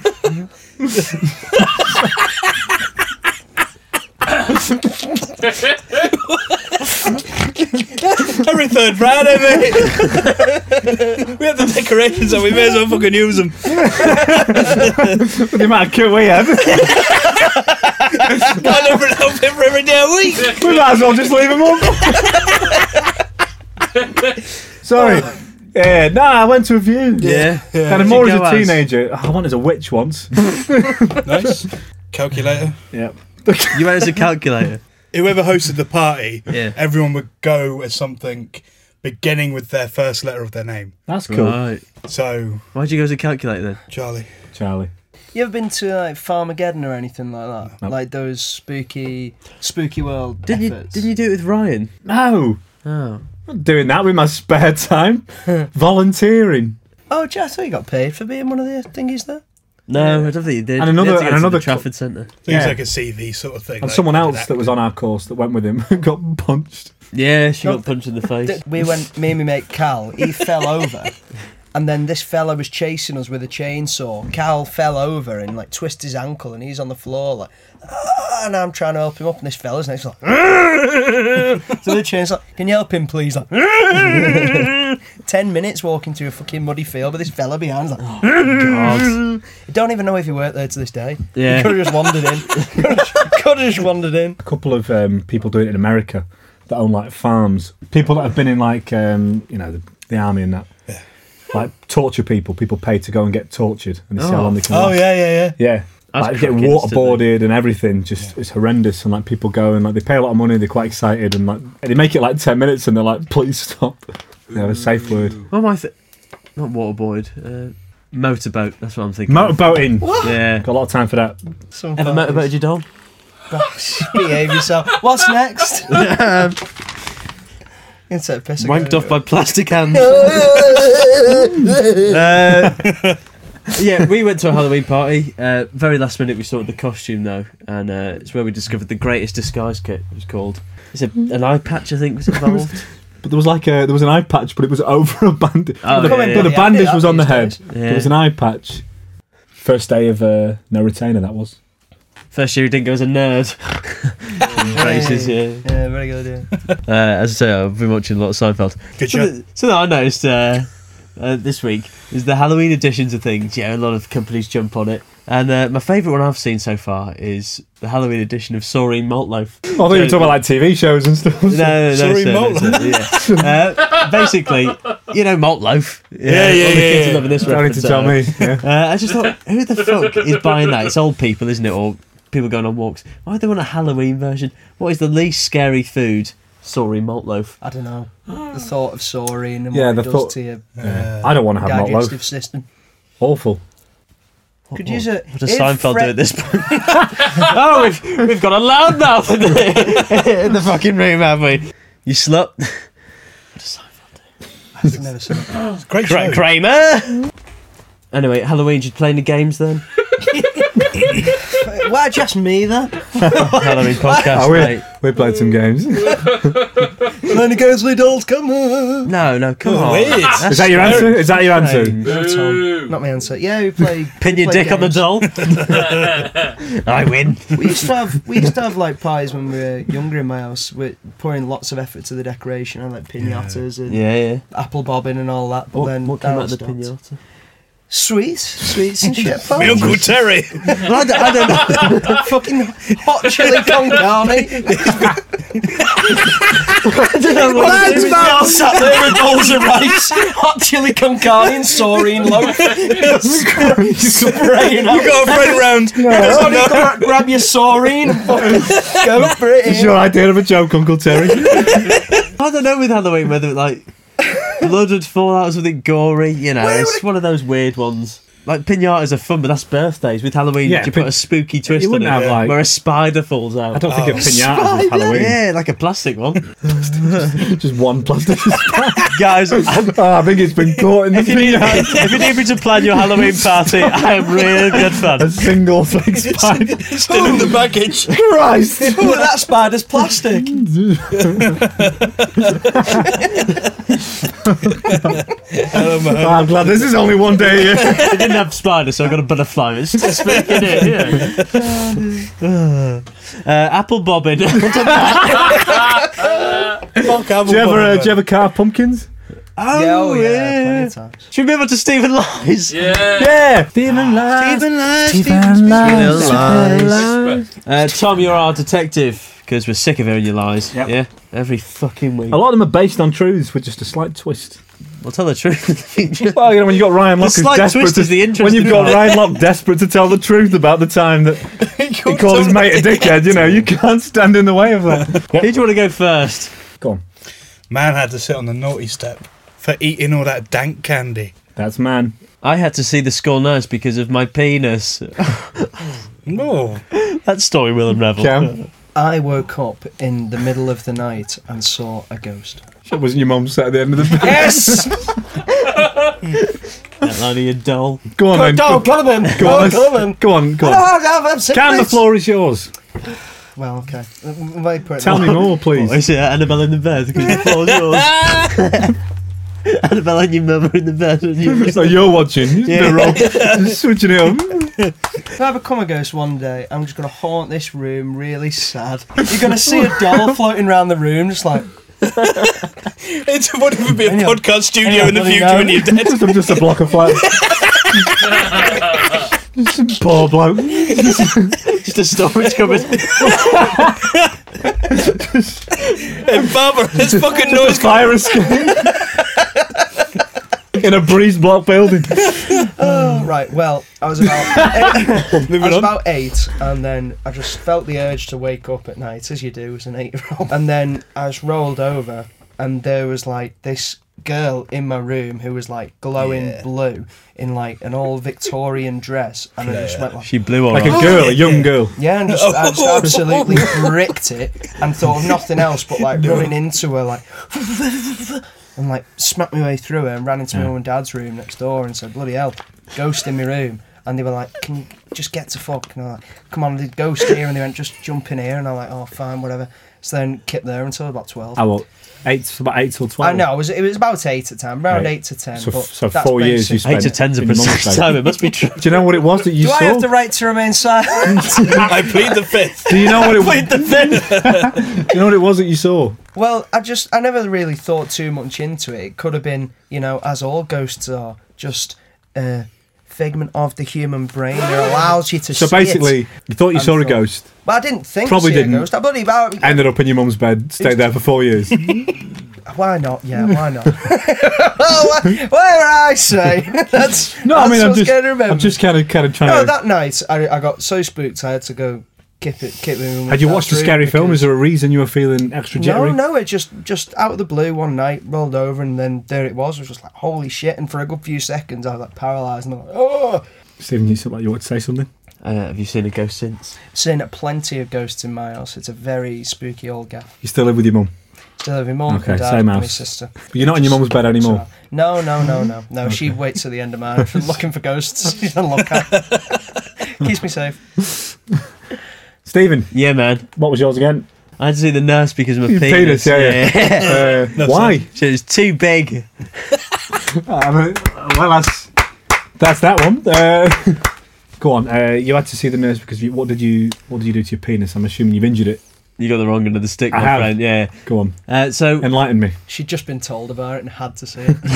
Every third Friday, mate. We have the decorations, so we may as well fucking use them. With the amount of kit we have, Got a different outfit for every day of the week. we might as well just leave them up. Sorry. Yeah, no, I went to a few. Yeah. Kind of Where'd more you as go a as? teenager. I went as a witch once. Nice. Calculator. Yep. You went as a calculator. Whoever hosted the party, Yeah. everyone would go as something beginning with their first letter of their name. That's cool. Right. So, Why'd you go as a calculator then? Charlie. Charlie. You ever been to like Farmageddon or anything like that? No. Like those spooky, spooky world Didn't you? efforts? Didn't you do it with Ryan? No. Oh. I'm not doing that with my spare time. Volunteering. Oh, Jack, I thought you got paid for being one of the thingies there. No, I don't think you did. And another- You had to go and to another the Trafford Centre. Things Yeah. like a C V sort of thing. And like someone did else that was on our course that went with him got punched. Yeah, she No, got punched in the face. Th- We went, me and my mate Cal, he fell over. And then this fella was chasing us with a chainsaw. Cal fell over and like twisted his ankle, and he's on the floor like, ah, and I'm trying to help him up, and this fella's next like, so the chainsaw, can you help him please? Like, ten minutes walking through a fucking muddy field with this fella behind, like, God. I don't even know if he worked there to this day. Yeah. He could have just wandered in. Could have just wandered in. A couple of um, people do it in America that own like farms. People that have been in like um, you know the, the army and that. Yeah. Like torture people. People pay to go and get tortured and they see how Oh. long they can. Oh, last. yeah, yeah, yeah. Yeah. That's Like getting cracking instantly. waterboarded and everything, just it's horrendous. And like people go and like they pay a lot of money, they're quite excited, and like and they make it like ten minutes, and they're like, "Please stop." They have a safe word. What am I th- Not waterboard. Uh, motorboat. That's what I'm thinking. Motorboating. Yeah. Got a lot of time for that. Some Ever fuckers. motorboated your dog? Behave yourself. What's next? Insert piss. Wanked off by plastic hands. uh, Yeah, we went to a Halloween party. Uh, very last minute, we sorted the costume though, and uh, it's where we discovered the greatest disguise kit. It was called. It's a, an eye patch, I think, was involved. But there was like a there was an eye patch, but it was over a bandage. Oh, the, yeah, yeah, but the yeah. bandage Yeah, was on the these head. days. Yeah. There was an eye patch. First day of uh, no retainer. That was. First year, he didn't go as a nerd. Faces, yeah. Yeah, very good idea. Uh, as I say, I've been watching a lot of Seinfeld. Good So show. that, so that I noticed uh, uh, this week is the Halloween editions of things. Yeah, a lot of companies jump on it. And uh, my favourite one I've seen so far is the Halloween edition of Saurine Malt Loaf. Oh, I thought you were talking about like T V shows and stuff. No, no, no. Saurine sir, Malt no, sir, yeah. Uh, basically, you know, Malt Loaf. Yeah, yeah, all the yeah, kids yeah. are loving this Don't need to reference, tell uh, me. Yeah. Uh, I just thought, who the fuck is buying that? It's old people, isn't it? Or people going on walks. Why do they want a Halloween version? What is the least scary food? Saurine Malt Loaf. I don't know. The thought of saurine and Yeah, what the it does thought- to your Yeah. I don't want to have malt digestive loaf. system. Awful. What, Could what, use a- what does if Seinfeld Fred- do at this point? Oh, we've, we've got a loudmouth in the, in the fucking room, have we? You slut. What does Seinfeld do? I've never seen it. It's a great Cra- show. Kramer! Anyway, Halloween, did you play any games then? Why'd you ask me that? Halloween podcast, Oh, we mate. we played some games. Lenny Ghostly dolls, come on. No, no, come Oh, on. wait. That's Is that your answer? Is that your answer? strange. No, Tom. Not my answer. Yeah, we play. Pin we your play dick on the games. doll. I win. We used to have we used to have like pies when we were younger in my house. We're pouring lots of effort to the decoration and like pinatas and Yeah, yeah. apple bobbing and all that. But What, then what came Daryl out of the stopped. pinata? Sweets, sweets and shit. My Uncle Terry. Well, I, don't, I don't know. Fucking hot chili con carne. I don't know what to do. Man sat there with bowls of rice, hot chili con carne and saurine loaf. Spraying out. You got a friend round. Somebody gra- grab your saurine and fucking go for it. It's your idea of a joke, Uncle Terry. I don't know with Halloween whether like blood would fall out or something gory. You know, Where it's would it- one of those weird ones. Like pinatas are fun, but that's birthdays. With Halloween, Yeah, you pin- put a spooky twist you on wouldn't it, have, like- where a spider falls out. I don't think Oh. of pinatas as Halloween. Yeah, like a plastic one. Just one plastic. Guys, oh, I think it's been caught in the if you, need, pinata. if you need me to plan your Halloween party, I am real good fun. A single fake spider. Still in the package. Christ! Oh, that spider's plastic. Oh, man. I'm glad this is only one day here. I didn't have spiders, so I got a butterfly. It's just spooky, innit? Yeah. Uh, apple bobbing. Fuck apple Do you ever, uh, bottom, do you ever carve pumpkins? Oh, Yeah, oh, yeah, yeah. plenty of times. Do you remember to Stephen Lies? Yeah. Yeah! Stephen Lies. Stephen Lies. Stephen Lies. Stephen Lies. Uh, Tom, you're our detective because we're sick of hearing your lies. Yep. Yeah, every fucking week. A lot of them are based on truths with just a slight twist. We'll tell the truth in the future. Well, you know, when you've got Ryan Locke who's slight desperate twist to, is the when interesting you've got part. Ryan Locke desperate to tell the truth about the time that he called his mate a dickhead, you know, you can't stand in the way of that. Who do you want to go first? Go on. Man had to sit on the naughty step for eating all that dank candy. That's man. I had to see the school nurse because of my penis. No. That story will unravel. Cam? I woke up in the middle of the night and saw a ghost. That wasn't your mum sat at the end of the bed. Yes! That line of your doll. Go on then. Go, Go, go on, go go on, on, go on. go on, go No, on. I'm, I'm sick Cam, of the this. floor is yours. Well, okay. Uh, wait, put it Tell me more, What, please. is it Annabelle in the bed? Because the floor's yours. Annabelle and your mother in the bed. And you So you're watching. You're Yeah. roll. Just switching it up. If I become a ghost one day, I'm just going to haunt this room really sad. You're going to see a doll floating around the room, just like, It won't even be a Anyhow- podcast studio anyhow, in the bloody future hell. when you're dead. I'm just a block of flats. Just some poor bloke. just a storage cupboard. And Barbara, there's fucking noise. Fire escape. In a breeze block building. oh, right, well, I was about eight, I Moving was on. about eight, and then I just felt the urge to wake up at night, as you do as an eight-year-old. And then I just rolled over, and there was like this girl in my room who was like glowing Yeah. blue in like an all Victorian dress, and I just went like, She blew all Like right. a girl, a young yeah. girl. yeah, and just, I just absolutely bricked it and thought of nothing else but like running into her, like, and like smacked my way through her and ran into my mum and dad's room next door and said, bloody hell, ghost in my room, and they were like, "Can you just get to fuck?" And I'm like, "Come on, there's a ghost here," and they went, "Just jump in here," and I'm like, "Oh, fine, whatever." So then kept there until about twelve. Oh, well, eight, about eight till twelve. I know, it was, it was about eight at the time, around Right. eight to ten. So, but so that's four years you basic. spent Eight to ten's a in your mum's precise bed. time. It must be true. Do you know what it was that you Do saw? I have the right to remain silent? I plead the fifth. Do you know what it was? Played the fifth. Do you know what it was that you saw? Well, I just, I never really thought too much into it. It could have been, you know, as all ghosts are, just a figment of the human brain that allows you to So see it. basically, you thought you And saw a thought- ghost, Well, I didn't think Probably to see didn't. a ghost. I bloody about. ended up in your mum's bed, stayed there for four years. Why not? Yeah, why not? Well, wha- whatever I say. That's No, that's I mean, I'm what's just, going to remember. I'm just kind of, kind of trying No, to. that night I, I got so spooked I had to go keep it, keep it. Had you watched a scary film? Is there a reason you were feeling extra jittery? No, no, it just just out of the blue one night rolled over and then there it was. It was just like holy shit, and for a good few seconds I was like paralysed and I'm like, oh. Stephen, you sound like you want to say something. Uh, have you seen a ghost since? Seen plenty of ghosts in my house. It's a very spooky old gaff. You still live with your mum, Still have my mum, Okay, my dad, same and my house. sister. but you're not in your mum's bed anymore. So- no, no, no, no, no. She waits till the end of mine. She's looking for ghosts. She's on lookout. Keeps me safe. Stephen, Yeah, man. what was yours again? I had to see the nurse because of my Your penis. penis, yeah, Uh, No, why? So it was too big. I mean, well, that's that's that one. Uh, go on. Uh, you had to see the nurse because you, what did you what did you do to your penis? I'm assuming you've injured it. You got the wrong end of the stick, I my have. friend. Yeah. Go on, Uh, so enlighten me. She'd just been told about it and had to see it.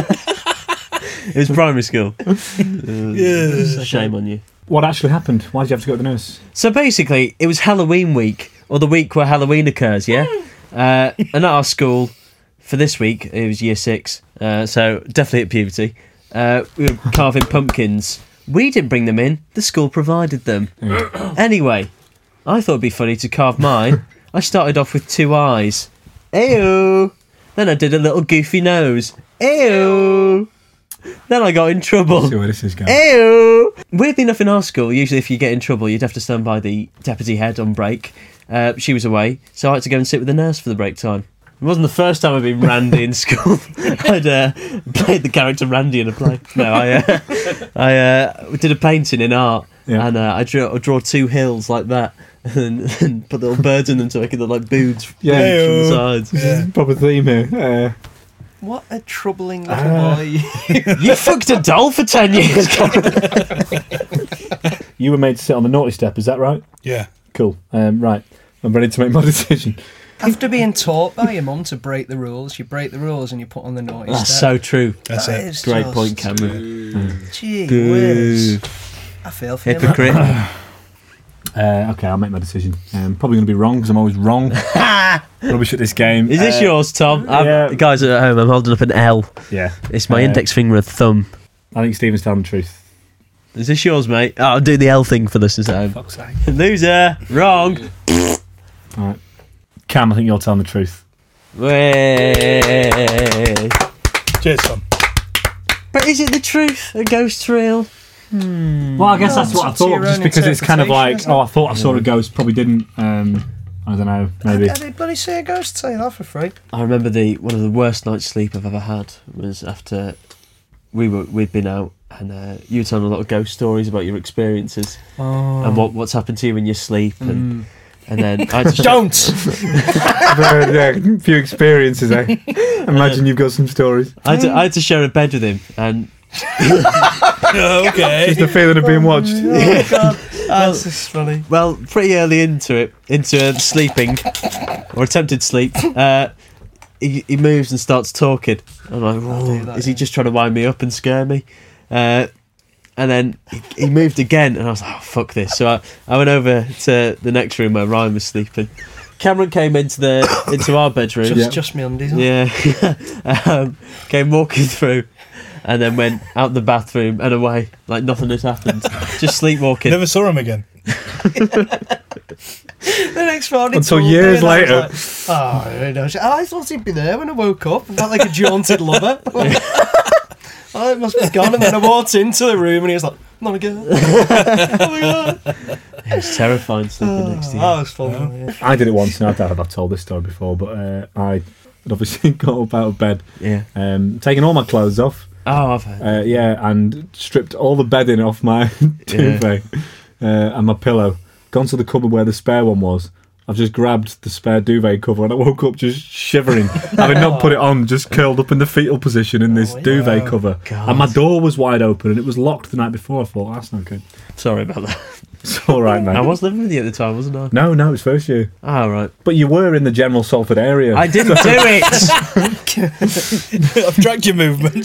it was primary school. Uh, Yeah. Shame on you. What actually happened? Why did you have to go to the nurse? So basically, it was Halloween week, or the week where Halloween occurs, yeah? Uh, and at our school, for this week, it was year six, uh, so definitely at puberty, uh, we were carving pumpkins. We didn't bring them in, the school provided them. Anyway, I thought it'd be funny to carve mine. I started off with two eyes. Ew! Then I did a little goofy nose. Ew! Then I got in trouble. See where this is going. Ew! Weirdly enough, in our school, usually if you get in trouble, you'd have to stand by the deputy head on break. Uh, she was away, so I had to go and sit with the nurse for the break time. It wasn't the first time I'd been Randy in school. I'd uh, played the character Randy in a play. No, I uh, I uh, did a painting in art, Yeah. and uh, I drew I draw two hills like that, and, and put little birds in them to make it look like boots, Yeah. boots from the Ew. sides. Yeah. Proper theme here. Uh, What a troubling little Ah. boy. You fucked a doll for ten years. you were made to sit on the naughty step. Is that right? Yeah. Cool. Um, right. I'm ready to make my decision. After being taught by your mum to break the rules, you break the rules and you put on the naughty That's step. so true. That's That it. is Great just- point, Cameron. Gee Boo. whiz. I feel for you, man. Hypocrite. Uh, okay, I'll make my decision. Um, probably going to be wrong because I'm always wrong. Rubbish at this game. Is this Uh, yours, Tom? I'm, yeah. Guys at home, I'm holding up an L. Yeah. It's my Uh, index finger and thumb. I think Stephen's telling the truth. Is this yours, mate? Oh, I'll do the L thing for listeners at home. Fuck's sake. Loser. Wrong. Alright. Cam, I think you're telling the truth. Way. Cheers, Tom. But is it the truth? A ghost real? Well, I guess No, that's what I it's to thought, your just own because it's kind of like, interpretation, oh, I thought I saw a ghost, probably didn't. Um, I don't know, maybe. I did bloody see a ghost, tell you that for free. I remember the one of the worst night's sleep I've ever had was after we were we'd been out and uh, you were telling a lot of ghost stories about your experiences and what what's happened to you in your sleep and and then I had to Don't! I've heard, yeah, a few experiences, eh? Imagine you've got some stories. I had to, I had to share a bed with him and Okay. Just the feeling of being watched. Oh, God. That's just funny. well, pretty early into it, into uh, sleeping, or attempted sleep, uh, he, he moves and starts talking. I'm like, do "Whoa, that, is he yeah. just trying to wind me up and scare me? Uh, and then he, he moved again, and I was like, oh, fuck this. So I, I went over to the next room where Ryan was sleeping. Cameron came into the into our bedroom. Just, Yeah. just me undies. Yeah, um, came walking through, and then went out the bathroom and away like nothing had happened. Just sleepwalking. Never saw him again. The next morning, Until told me years and I was later. like, oh, I, know. I thought he'd be there when I woke up. I felt like a jaunted lover. Oh, it must be gone. And then I walked into the room and he was like, not again. Oh my God. It was terrifying sleeping next to you. That was fun. Yeah. I did it once, and I doubt I've told this story before, but uh, I had obviously got up out of bed, Yeah. um, taken all my clothes off, Oh, I've heard. Uh, yeah, and stripped all the bedding off my duvet uh, and my pillow. Gone to the cupboard where the spare one was. I've just grabbed the spare duvet cover and I woke up just shivering, having not put it on, just curled up in the fetal position in this Oh, yeah. duvet cover. God. And my door was wide open and it was locked the night before. I thought, that's not good. Sorry about that. It's all right, mate. I was living with you at the time, wasn't I? No, no, it's first year. Oh, right. But you were in the general Salford area. I didn't do it. I've tracked your movements.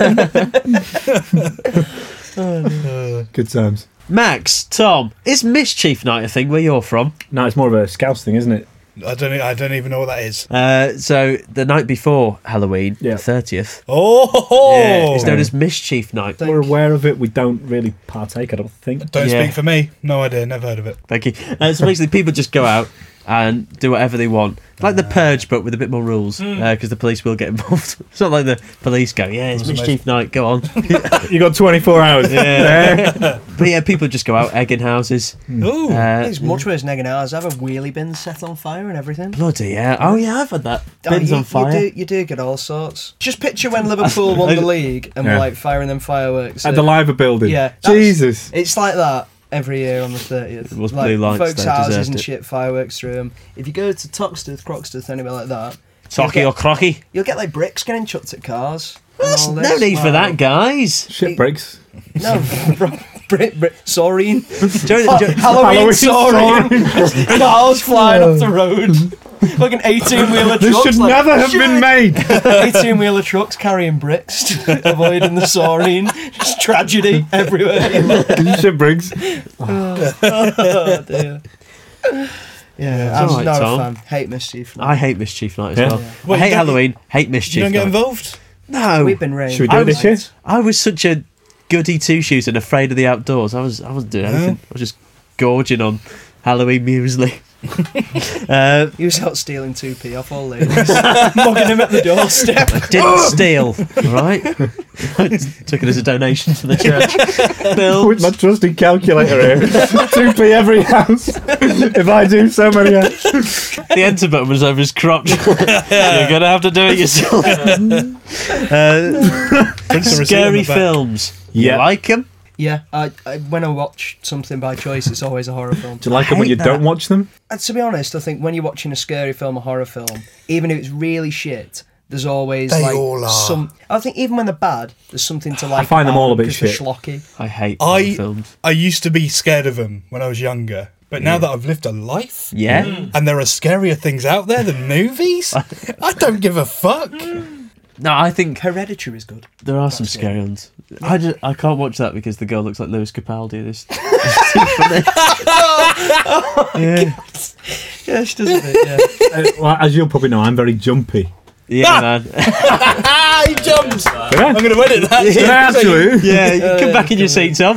Good times. Max, Tom, is Mischief Night a thing where you're from? No, it's more of a Scouse thing, isn't it? I don't. e- I don't even know what that is. Uh, so the night before Halloween, Yeah. the thirtieth, Oh, yeah, it's known as Mischief Night. We're aware of it. We don't really partake, I don't think. don't Yeah. speak for me. No idea. Never heard of it. Thank you. Uh, so basically, people just go out and do whatever they want, like the Purge, but with a bit more rules, because the police will get involved. It's not like the police go, "Yeah, it's That was Mischief Night, go on." You got twenty-four hours. Yeah. But yeah, people just go out egging houses. Ooh. Uh, It's much worse than egging ours. I have a wheelie bin set on fire and everything. bloody yeah! Oh yeah, I've had that. Oh, Bins you, on fire. You do, you do get all sorts. Just picture when Liverpool won the league and Yeah. were like firing them fireworks. At the Liver building. Yeah, that's- Jesus. It's like that every year on the thirtieth. It was like blue lights, folks' they houses deserved and it. shit, fireworks through them. If you go to Toxteth, Croxteth, anywhere like that, Socky or crocky? you'll get like bricks getting chucked at cars. and There's all no this. need for Wow. that, guys. Shit breaks. No, Brit, Brit, Saurine. Do you know- do you- Halloween, Halloween Saurine. Cars flying off the road. Like an eighteen-wheeler truck. This should like, never have shit. been made. eighteen-wheeler trucks carrying bricks, avoiding the Saurine. Just tragedy everywhere. Shit breaks. Oh, dear. Yeah, I'm It's alright, not Tom. a fan. Hate Mischief. I hate Mischief Night as Yeah. well. Well, I you hate don't- Halloween. Hate Mischief You don't get Night. involved. No, We've been raised. Should we do I it this was- year? I was such a goody two shoes and afraid of the outdoors. I was I wasn't doing anything. I was just gorging on Halloween muesli. uh, He was out stealing two p off all ladies, mugging him at the doorstep. I didn't steal, all right? I took it as a donation to the church. Bill, With my trusty calculator here. two p every house. If I do so many hours. the enter button was over his crotch. You're gonna have to do it yourself. uh, Prints a receipt on scary the back. films. Yeah. You like them? Yeah, I, I, when I watch something by choice, it's always a horror film. Do you like them when hate you that. don't watch them? And to be honest, I think when you're watching a scary film, a horror film, even if it's really shit, there's always They like all are. some. I think even when they're bad, there's something to like. find them about all a bit 'cause they're shit. schlocky. I hate I- horror films. I used to be scared of them when I was younger, but now that I've lived a life, Yeah. and there are scarier things out there than movies, I don't give a fuck. No, I think Hereditary is good. there are some scary ones. I, just, I can't watch that because the girl looks like Lewis Capaldi. This. yeah, Yeah, she does a bit. Yeah. Uh, well, as you'll probably know, I'm very jumpy. yeah, man. Ah, he jumped. Did I? I'm going to edit that. Did I actually? Yeah, you come back in your seat, Tom.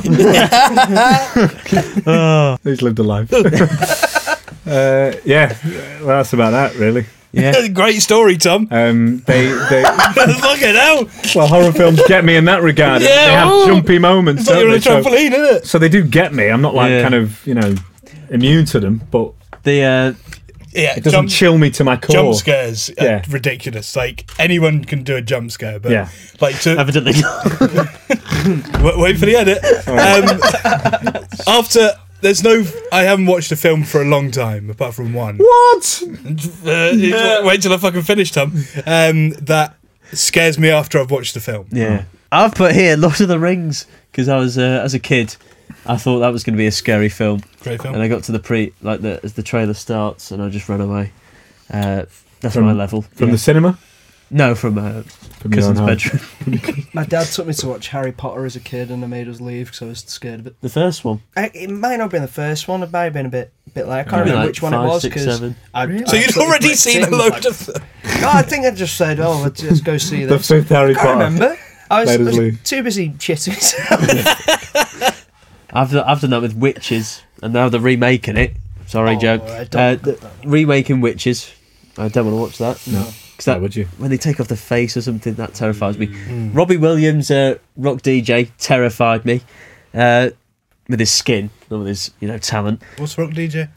oh, He's lived a life. uh, yeah, well, that's about that, really. yeah. Great story, Tom. Um, they, they, Fucking hell. well, horror films get me in that regard. Yeah, they have ooh. jumpy moments. It's like Don't you're on they? a So, trampoline, isn't it? so they do get me. I'm not like Yeah. kind of, you know, immune to them, but The uh, Yeah, it doesn't jump, chill me to my core. jump scares are Yeah. ridiculous. Like, anyone can do a jump scare, but Yeah. like to evidently. wait, wait for the edit. Um, after there's no, I haven't watched a film for a long time, apart from one. What? Uh, wait till I fucking finish, Tom. Um, that scares me after I've watched the film. Yeah, I've put here Lord of the Rings because I was uh, as a kid, I thought that was going to be a scary film, Great film. and I got to the pre like the as the trailer starts, and I just ran away. Uh, that's From- my level. From yeah. the cinema? no, from uh, From your own cousin's home? bedroom. My dad took me to watch Harry Potter as a kid, and I made us leave because I was scared of it. The first one. I, it might not have been the first one. It might have been a bit, bit like I can't Maybe remember like which one five, it was six, because seven. I. So you'd absolutely already bricked seen a in, load like- of them. No, I think I just said, "Oh, let's, let's go see The this." fifth Harry I can't Potter. remember. I was, Made us I was leave. too busy shitting myself. I've done, I've done that with Witches, and now they're remaking it. Sorry, Oh, Joe. I don't Uh, like the, that. remaking Witches. I don't want to watch that. No. Because Why that would you? when they take off the face or something, that terrifies me. Mm. Robbie Williams, uh, rock D J, terrified me uh, with his skin, not with his you know talent. What's Rock D J?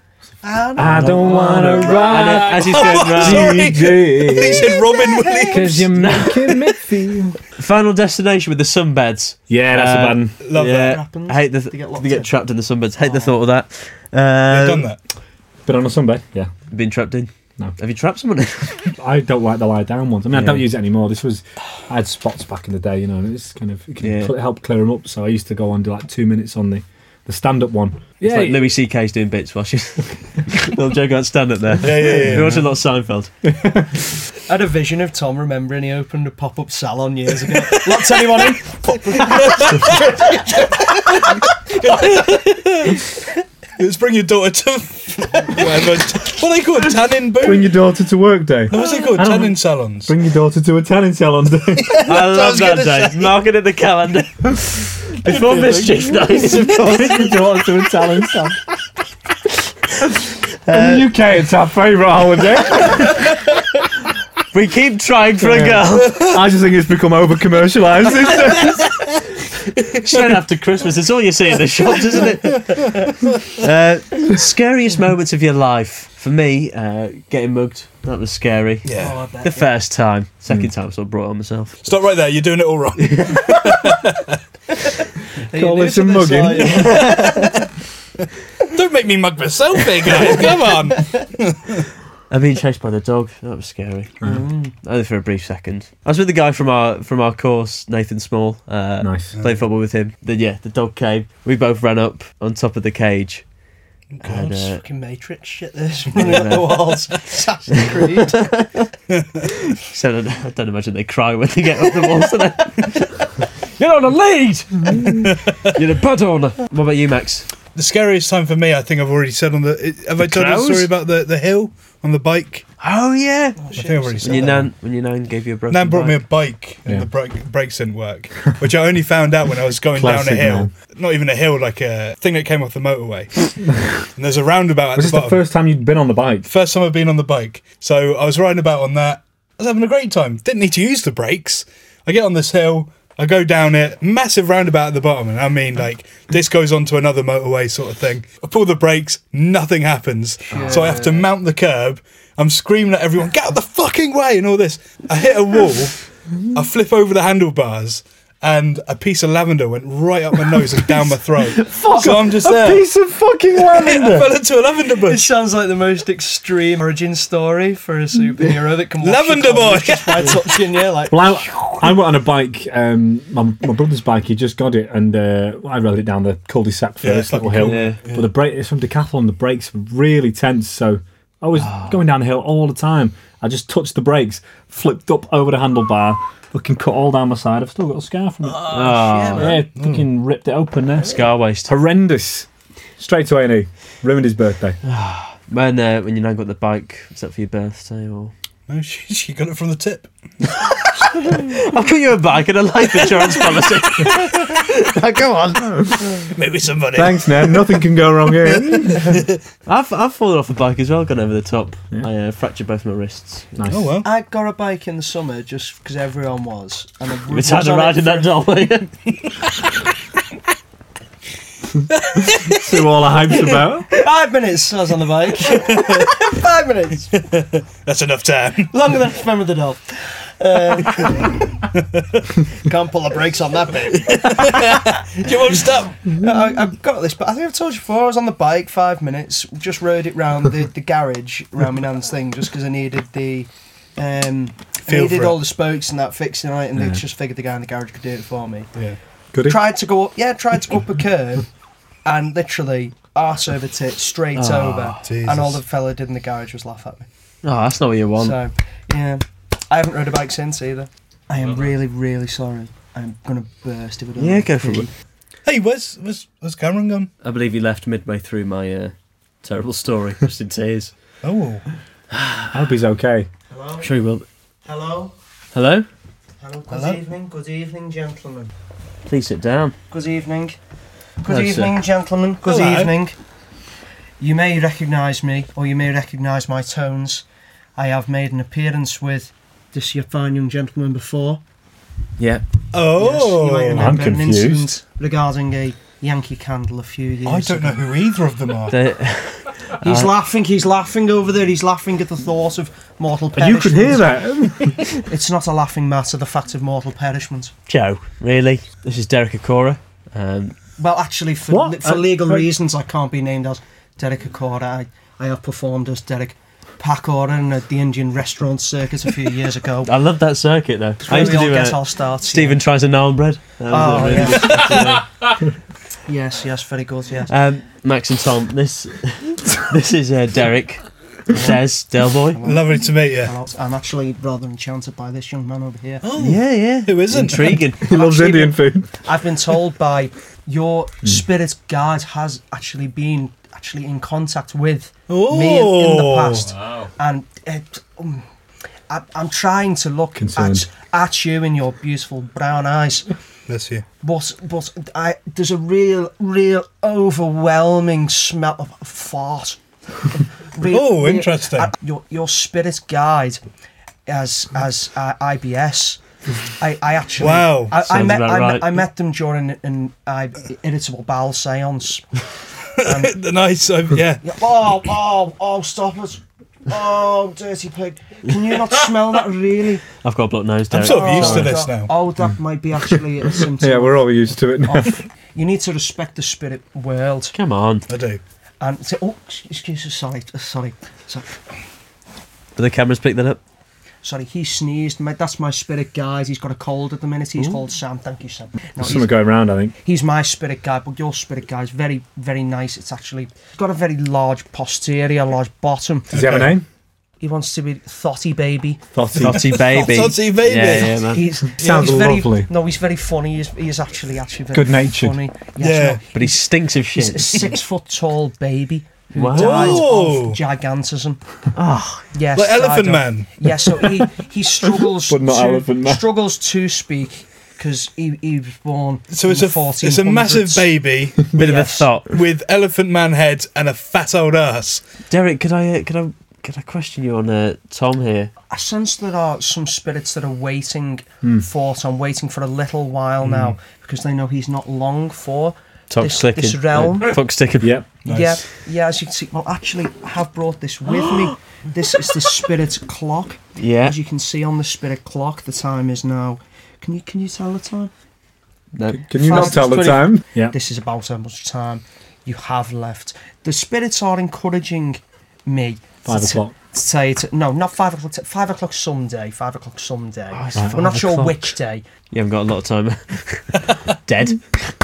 I don't wanna And ride. then as he's Oh, going round, sorry. He D said Robin Williams. Cause you're making me feel. Final Destination with the sunbeds. Yeah, that's Uh, a bad one. Love yeah, that. happens? I hate the They get th- locked they get in. trapped in the sunbeds. Hate the Oh. thought of that. They've Uh, done that. But on a Sunday, yeah. Been trapped in? No. Have you trapped someone in? I don't like the lie down ones. I mean, I Yeah. don't use it anymore. This was, I had spots back in the day, you know, and it's kind of, it can Yeah. cl- help clear them up. So I used to go on, do like two minutes on the, the stand up one. It's Yeah, like Louis C K's doing bits while she's. Little joke about stand up there. Yeah, yeah, yeah. We watched a lot of Seinfeld. I had a vision of Tom remembering he opened a pop-up salon years ago. Locked anyone in? Let's bring your daughter to whatever. What are they called? Tanning booth? bring your daughter to work day. What's it called? I don't- Tanning salons. Bring your daughter to a tanning salon day. I love was that gonna day. say. Mark it in the calendar. Before mischief night. Bring your daughter to a tanning salon. In the U K, it's our favourite holiday. We keep trying for a girl. I just think it's become over commercialised. Straight after Christmas, it's all you see in the shops, isn't it? Uh, scariest moments of your life. For me, uh, getting mugged. That was scary. Yeah. Oh, I bet. The first time. Second time, I sort of brought it on myself. Stop right there. You're doing it all wrong. Are you Call new this to a this, mugging. are you? Don't make me mug myself here, guys. Come on. I'm being chased by the dog. That was scary. Mm. Only for a brief second. I was with the guy from our from our course, Nathan Small. Uh, Nice. Played football with him. Then yeah, the dog came. We both ran up on top of the cage. And, It's uh, fucking Matrix shit. This running up the walls. Assassin's Creed. so I don't imagine they cry when they get up the walls. Do they? You're on a lead. You're the butt owner. What about you, Max? The scariest time for me, I think I've already said on the. Have I told you the crows? story about the, the hill on the bike? Oh yeah. I think I've already said When your that. nan when your nan gave you a broken Nan brought me a bike. bike and Yeah. the brake, brakes didn't work, which I only found out when I was going down a Classic hill. Nan. Not even a hill, like a thing that came off the motorway. And there's a roundabout at Was the this the bottom. first time you'd been on the bike? First time I've been on the bike. So I was riding about on that. I was having a great time. Didn't need to use the brakes. I get on this hill. I go down it. Massive roundabout at the bottom. And I mean, like, this goes on to another motorway sort of thing. I pull the brakes. Nothing happens. So I have to mount the curb. I'm screaming at everyone, get out the fucking way and all this. I hit a wall. I flip over the handlebars. And a piece of lavender went right up my nose and down my throat. So I'm just a there. piece of fucking I lavender. fell into a lavender It bush. sounds like the most extreme origin story for a superhero that can wash Lavender your clothes boy. just by touching you. Like, Well, I, I went on a bike. Um, my, my brother's bike. He just got it, and uh, I rode it down the cul-de-sac Yeah, first little fucking hill. cool. Yeah. But the brake, it's from Decathlon. The brakes were really tense, so I was going down the hill all the time. I just touched the brakes, flipped up over the handlebar, fucking cut all down my side. I've still got a scar from it. Oh, yeah, fucking ripped it open there. scar waste. Horrendous. Straight to A and E. Ruined his birthday. When uh, when your nan got the bike, was that for your birthday or? No, she, she got it from the tip. I'll got you a bike and a life insurance policy. Go on. Maybe somebody. Thanks, Nan. Nothing can go wrong here. I've I've fallen off a bike as well, gone over the top. Yeah. I uh, fractured both my wrists. Nice. Oh well. I got a bike in the summer just because everyone was. And I It's hard to ride in that dolly. So all the hype's about. Five minutes I was on the bike. Five minutes. That's enough time. Longer than I spent with the doll. Uh, can't pull the brakes on that bit. You won't stop. I, I've got this, but I think I've told you before. I was on the bike five minutes, just rode it round the, the garage, round my nan's thing, just because I needed the. Um, I Feel needed for it. all the spokes and that fixing on it, and Yeah. they just figured the guy in the garage could do it for me. Yeah. Goody. Tried to go up, yeah, tried to go up a curb, and literally arse over tit, straight Oh, over, Jesus. and all the fella did in the garage was laugh at me. Oh, that's not what you want. So, yeah, I haven't rode a bike since either. I am really, really sorry. I'm gonna burst if I don't. Yeah, have go a for pee. it. Hey, where's where's where's Cameron gone? I believe he left midway through my uh, terrible story, just in tears. Oh. I hope he's okay. Hello. I'm sure he will. Hello. Hello? Hello. Good Hello? evening. Good evening, gentlemen. Please sit down. Good evening. Good Hello, sir. evening, gentlemen. Good Hello. evening. You may recognise me, or you may recognise my tones. I have made an appearance with this your fine young gentleman before. Yeah. Yes, you might Oh. remember I'm an confused. incident regarding a Yankee candle a few years I don't know ago. who either of them are. They, He's Uh, laughing. He's laughing over there. He's laughing at the thought of mortal And you perishment. could hear that. It's not a laughing matter. The fact of mortal perishment. Joe, really? This is Derek Acora. Um, Well, actually, for What? for Uh, legal uh, reasons, I can't be named as Derek Acora. I, I have performed as Derek Pakora at the Indian restaurant circuit a few years ago. I love that circuit though. I Where used we to all do get uh, our starts. Stephen tries a naan bread. That was Oh, a really yeah. Yes, yes, very good. Yes. Um, Max and Tom, this this is uh, Derek, Des, Delboy. Lovely to meet you. Hello. I'm actually rather enchanted by this young man over here. Oh, Yeah, yeah. Who isn't? Intriguing. He loves Actually, Indian food. I've been told by your spirit guide has actually been actually in contact with me in, in the Oh. past, and it, um, I, I'm trying to look Concerned. at, at you in your beautiful brown eyes, Bless you. but but I there's a real real overwhelming smell of fart. Real- Oh, real- interesting. uh, your your spirit guide as as uh, I B S. I, I actually Wow. I, I Sounds met about I, right. met I met them during an I, irritable bowel seance. And, The nice, uh, yeah. yeah, oh oh oh stop it! Oh dirty pig! Can you not smell that really? I've got a blocked nose, I'm Derek. sort of used to Oh, this God. now. Oh, that might be actually a symptom. Yeah, we're all used to it now. of, you need to respect the spirit world. Come on. I do. And say, oh, excuse me, sorry, sorry, sorry. But the cameras pick that up. Sorry, he sneezed. My, that's my spirit guide. He's got a cold at the minute. He's called Sam. Thank you, Sam. No, There's he's, something going around, I think. he's my spirit guide, but your spirit guide is very, very nice. It's actually got a very large posterior, large bottom. Does he have a Okay. name? He wants to be Thotty Baby. Thotty. Totty baby. Totty baby. Yeah, yeah, man. He's Sounds he's very, lovely. No, he's very funny. He's, he's actually actually very Good-natured. funny. Yeah. no, But he stinks of he's a shit. six foot tall baby who Wow. died Whoa. of gigantism. Oh, Yes, Like died Elephant of- Man. Yeah, so he he struggles But not to, Elephant Man. struggles to speak because he, he was born. So it's in a the it's a massive fourteen hundreds. baby bit of a Yes. thought. with Elephant Man head and a fat old ass. Derek, could I, uh, could I, could I question you on uh, Tom here? I sense there are some spirits that are waiting Hmm. for Tom, waiting for a little while now because they know he's not long for Top this, sticking. this realm. Uh, Fuck sticking. Yep. Nice. Yeah, yeah. As you can see, well, actually, I have brought this with me. This is the spirit clock. Yeah. As you can see on the spirit clock, the time is now. Can you can you tell the time? No. Can you not Five, tell the twenty. time? Yeah. This is about how much time you have left. The spirits are encouraging me. Five to, o'clock. To say it. No, not five o'clock. t- Five o'clock someday. Five o'clock someday. Oh, it's We're five not sure o'clock. which day. You haven't got a lot of time. Dead.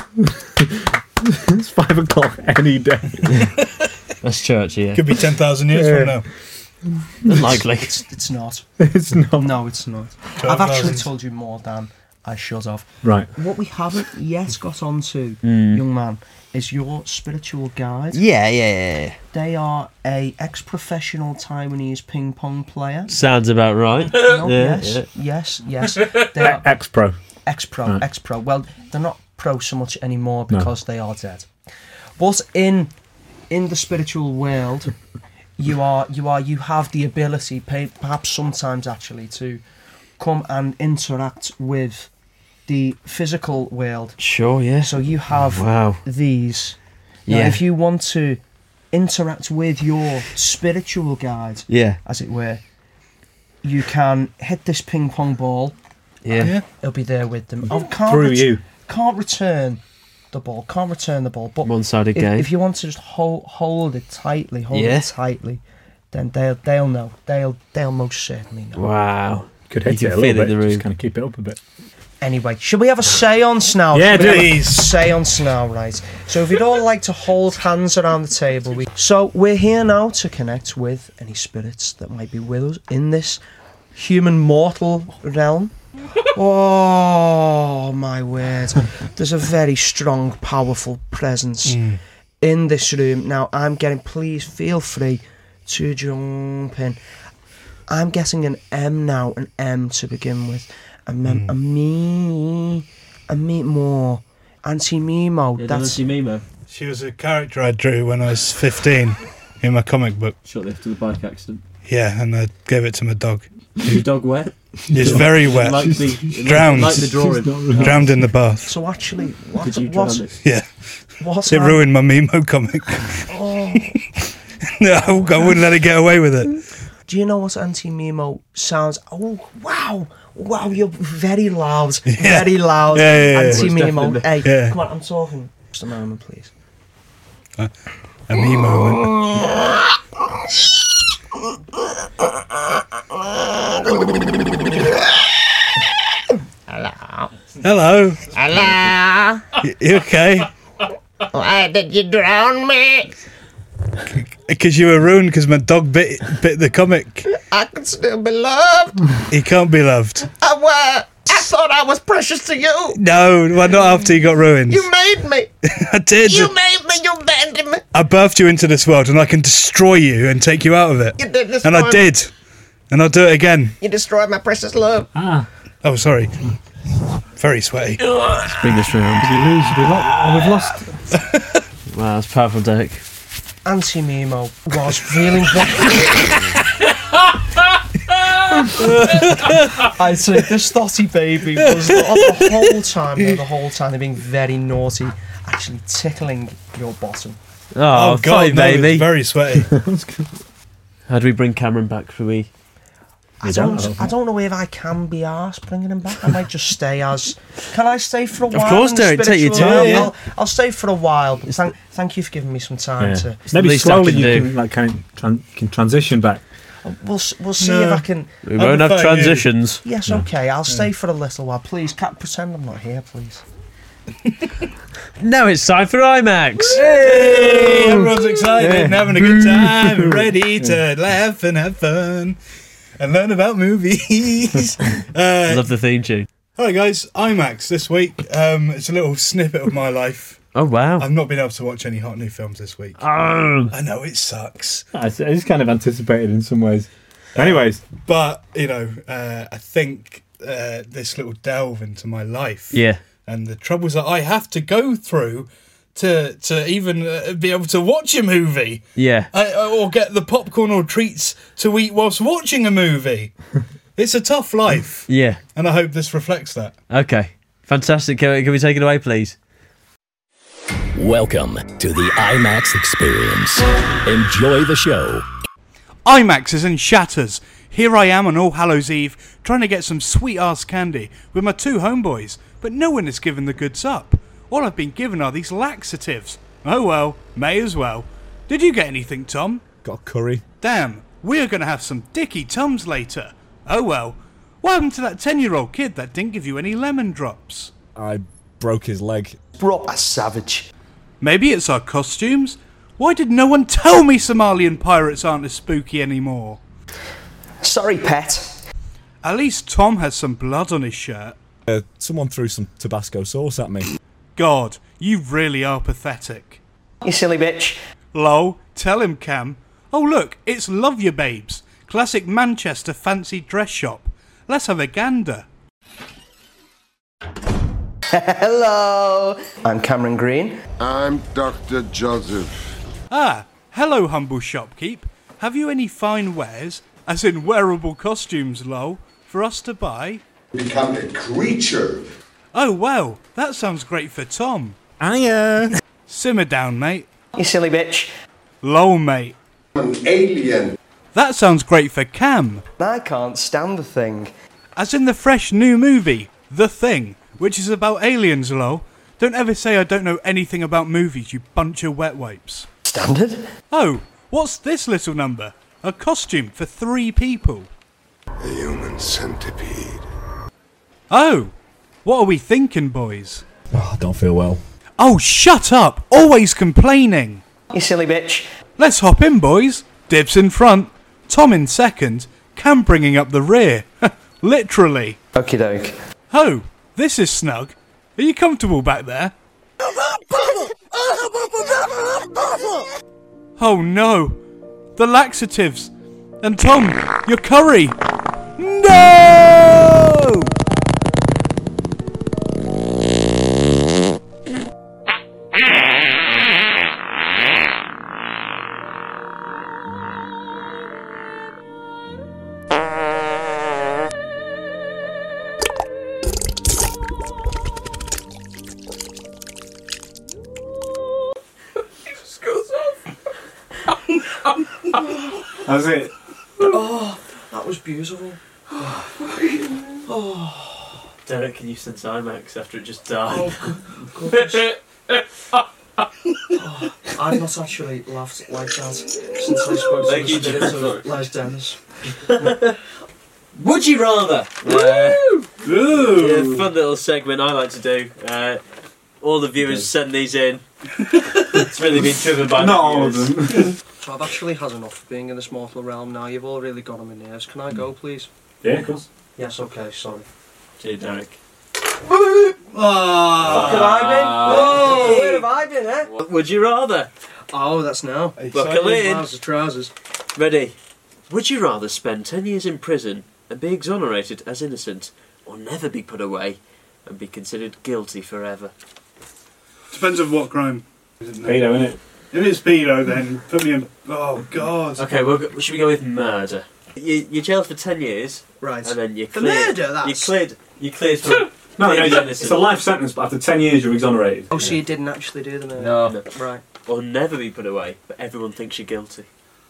It's five o'clock any day. That's church, yeah. Could be ten thousand years Yeah. from now. Unlikely. It's it's not. It's not. No, it's not. I've actually twelve thousand. told you more than I should have. Right. What we haven't yet got onto, Mm. young man, is your spiritual guide. Yeah, yeah, yeah. They are a ex-professional Taiwanese ping pong player. Sounds about right. No, Yeah, yes, yeah. yes, yes. They are Ex-pro. ex-pro, Right. ex-pro. Well, they're not pro so much anymore No. because they are dead. But in in the spiritual world, you are you are you have the ability, pe- perhaps sometimes actually, to come and interact with the physical world. Sure, yeah. So you have Wow. these. Now, Yeah. if you want to interact with your spiritual guide, Yeah. as it were, you can hit this ping pong ball. Yeah. Yeah. It'll be there with them. Oh, can't Through ret- you. Can't return the ball. Can't return the ball. But One-sided if, game. if you want to just hold hold it tightly, hold Yeah. it tightly, then they'll they'll know. They'll they'll most certainly know. Wow. Could You hit can it a feel little it in bit. the room. Just kind of keep it up a bit. Anyway, should we have a seance now? Yeah, Should we have a please. Seance now, right? So if you'd all like to hold hands around the table, we... so we're here now to connect with any spirits that might be with us in this human mortal realm. Oh my word! There's a very strong, powerful presence in this room. Now I'm getting. Please feel free to jump in. I'm getting an M now, an M to begin with. A, mem- a me, a me more. Auntie Mimo. That's Mimo. She was a character I drew when I was fifteen in my comic book. Shortly after the bike accident. Yeah, and I gave it to my dog. Is your dog wet? It's very wet. Like the, Drowned. Like the drawing. Drowned in the bath. so. Actually, what? Did you drown what? it? Yeah, What? it I- ruined my Mimo comic. Oh, No, I wouldn't let it get away with it. Do you know what Auntie Mimo sounds? Oh, wow. Wow, you're very loud. Very loud. Yeah, yeah, yeah. Auntie Most Mimo. definitely. Hey, Yeah. come on, I'm talking. Just a moment, please. A me moment. Hello. Hello. Hello. Y- You okay? Why did you drown me? Because you were ruined because my dog bit bit the comic. I can still be loved. He can't be loved. I was. I thought I was precious to you. No, well, not after he got ruined. You made me. I did. You made me. You abandoned me. I birthed you into this world and I can destroy you and take you out of it. You did this. And I did. And I'll do it again. You destroyed my precious love. Ah, Oh, sorry. Very sweaty. Bring this round. did we lose? Did we lo- oh, we've lost. Wow, that's powerful, Derek. Auntie Mimo was feeling. I say this thotty baby was the, the whole time, you know, the whole time they're being very naughty, actually tickling your bottom. Oh, Oh, God, fine, no, it's baby. very sweaty. How do we bring Cameron back for we? I don't, I don't know if I can be arsed bringing him back. I might just stay as. Can I stay for a while? course, in the Derek, take your spiritual time, realm? yeah. I'll, I'll stay for a while. But thank, thank you for giving me some time Yeah. to. the Maybe least I slowly can you do. can like kind of tran- can transition back. We'll s- we'll see No. if I can. We I won't have prefer you. transitions. Yes, okay. I'll stay for a little while, please. Can't pretend I'm not here, please. Now it's time for IMAX. Hey, everyone's excited Yeah. and having a good time and ready to laugh and have fun and learn about movies. uh, Love the theme tune. Hi guys, IMAX this week. Um, it's a little snippet of my life. Oh wow. I've not been able to watch any hot new films this week. Oh. I know it sucks, I s- It's kind of anticipated in some ways. Anyways, but you know, uh, I think uh, this little delve into my life Yeah. and the troubles that I have to go through to to even uh, be able to watch a movie. Yeah. I, or get the popcorn or treats to eat whilst watching a movie. It's a tough life, Yeah. and I hope this reflects that. Okay. Fantastic. Can we, can we take it away, please? Welcome to the IMAX experience. Enjoy the show. IMAX is in shatters. Here I am on All Hallows Eve, trying to get some sweet-ass candy with my two homeboys, but no one has given the goods up. All I've been given are these laxatives. Oh well, may as well. Did you get anything, Tom? Got curry. Damn, we're going to have some dicky Tums later. Oh well. What happened to that ten-year-old kid that didn't give you any lemon drops? I broke his leg. Proper savage. Maybe it's our costumes? Why did no one tell me Somalian pirates aren't as spooky anymore? Sorry, pet. At least Tom has some blood on his shirt. Uh, someone threw some Tabasco sauce at me. God, you really are pathetic. You silly bitch. Lol, tell him, Cam. Oh look, it's Love Ya Babes, classic Manchester fancy dress shop. Let's have a gander. Hello. I'm Cameron Green. I'm Doctor Joseph. Ah, hello humble shopkeep. Have you any fine wares, as in wearable costumes, lol, for us to buy? Become a creature. Oh well, that sounds great for Tom. Hiya! Simmer down, mate. You silly bitch. Lol, mate. An alien. That sounds great for Cam. I can't stand the thing. As in the fresh new movie, The Thing, which is about aliens, lol. Don't ever say I don't know anything about movies, you bunch of wet wipes. Standard? Oh, what's this little number? A costume for three people. A human centipede. Oh, what are we thinking, boys? Oh, I don't feel well. Oh, shut up! Always complaining! You silly bitch. Let's hop in, boys. Dibs in front, Tom in second, Cam bringing up the rear. Literally. Okie doke. Oh, this is snug. Are you comfortable back there? Oh no! The laxatives! And Tom, your curry! No! Goes off. That's it. Oh, that was beautiful. Derek, can you sense IMAX after it just died? Oh, goodness. Oh, I've not actually laughed like that since I spoke Thank to you, the James. spirit of Les Dennis. Would you rather? Uh, Ooh. yeah, fun little segment I like to do. Uh, all the viewers send these in. It's really been driven by Not the all of viewers. them. So I've actually had enough of being in this mortal realm now. You've all really got on my nerves. Can I go, please? Yeah, of course. Yes, okay, sorry. Gee, Derek. Ah. Have I been? Oh. Where have I been, eh? What would you rather? Oh, that's now. Buckle in. Trousers, trousers. Ready? Would you rather spend ten years in prison and be exonerated as innocent, or never be put away and be considered guilty forever? Depends on what crime. Isn't it? Pedo, innit? If it's pedo, then put me in. Oh God. Okay, well, go- should we go with murder? You, you're jailed for ten years, Right. and then you're For cleared. murder, that's- You cleared. You cleared for. No, no, cleared yeah, innocent. it's a life sentence, but after ten years you're exonerated. Oh, so you didn't actually do the murder? No. Right. Or never be put away, but everyone thinks you're guilty.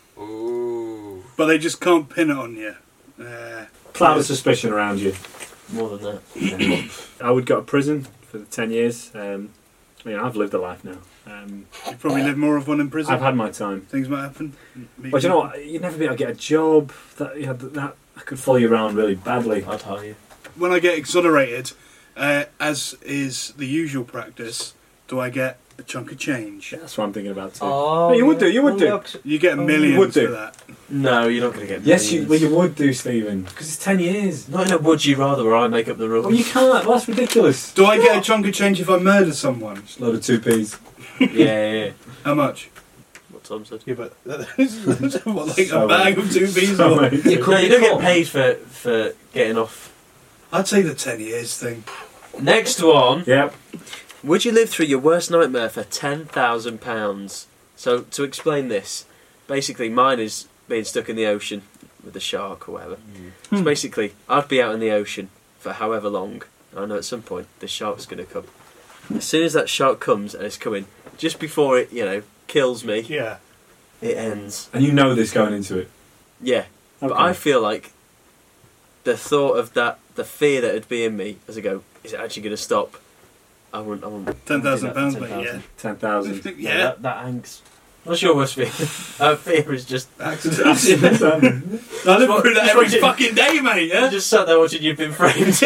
But they just can't pin it on you. Uh, Cloud of suspicion around you. More than that. I would go to prison for the ten years. Um, I mean, I've lived a life now. Um, you probably live more of one in prison. I've had my time. Things might happen. But you know what? You'd never be able to get a job. That, you know, that, that I could follow you around really badly. I'd hire you. When I get exonerated, uh, as is the usual practice, do I get a chunk of change? Yeah, that's what I'm thinking about too. Oh, No, you would do, you would do. You get Oh, millions you would do. for that. No, you're not going to get. Yes, you, millions. well, you would do, Stephen. Because it's ten years. Not in a would you rather where I make up the rules. Well, you can't. Well, that's ridiculous. Do I get a chunk of change if I murder someone? Just a load of two P's. yeah, yeah, yeah. How much? What Tom said. Yeah, but what, like So a bag many. of two B's? So or- many. You No, could you be don't get caught. paid for for getting off. I'd say the ten years thing. Next one. Yep. Would you live through your worst nightmare for ten thousand pounds? So to explain this, basically mine is being stuck in the ocean with a shark or whatever. So basically, I'd be out in the ocean for however long. I know at some point the shark's going to come. As soon as that shark comes and it's coming, just before it, you know, kills me, Yeah. it ends. And you know this going into it. Yeah, but I feel like the thought of that, the fear that would be in me as I go, is it actually going to stop? I wouldn't. I wouldn't. Ten thousand I wouldn't pounds, do that mate. for Yeah. ten thousand. Yeah, Yeah. that, that angst. What's your worst fear? That fear is just. Accidents. ten I live through that every Just- fucking day, mate. You Yeah. just sat there watching You've Been Framed.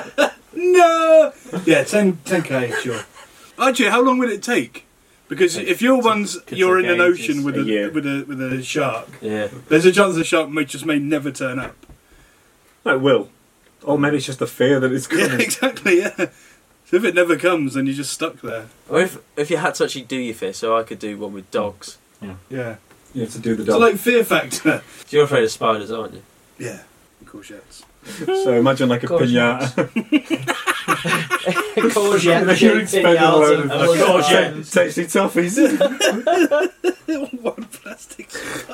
No. Yeah, ten ten k sure. Actually, how long would it take? Because if your one's could you're in take an ages. ocean with A a, year. with a with a shark, yeah. there's a chance the shark may just may never turn up. No, it will. Or maybe it's just the fear that it's Yeah, coming. exactly. Yeah. So if it never comes, then you're just stuck there. Or if if you had to actually do your fear, so I could do one with dogs. Yeah. You have to do the It's dog. like Fear Factor. You're afraid of spiders, aren't you? Yeah. Courgettes. So imagine like a Courgettes. pinata. Courgette, You're shaped expending a load pinata, of and a courgette. tasty toffees. One plastic.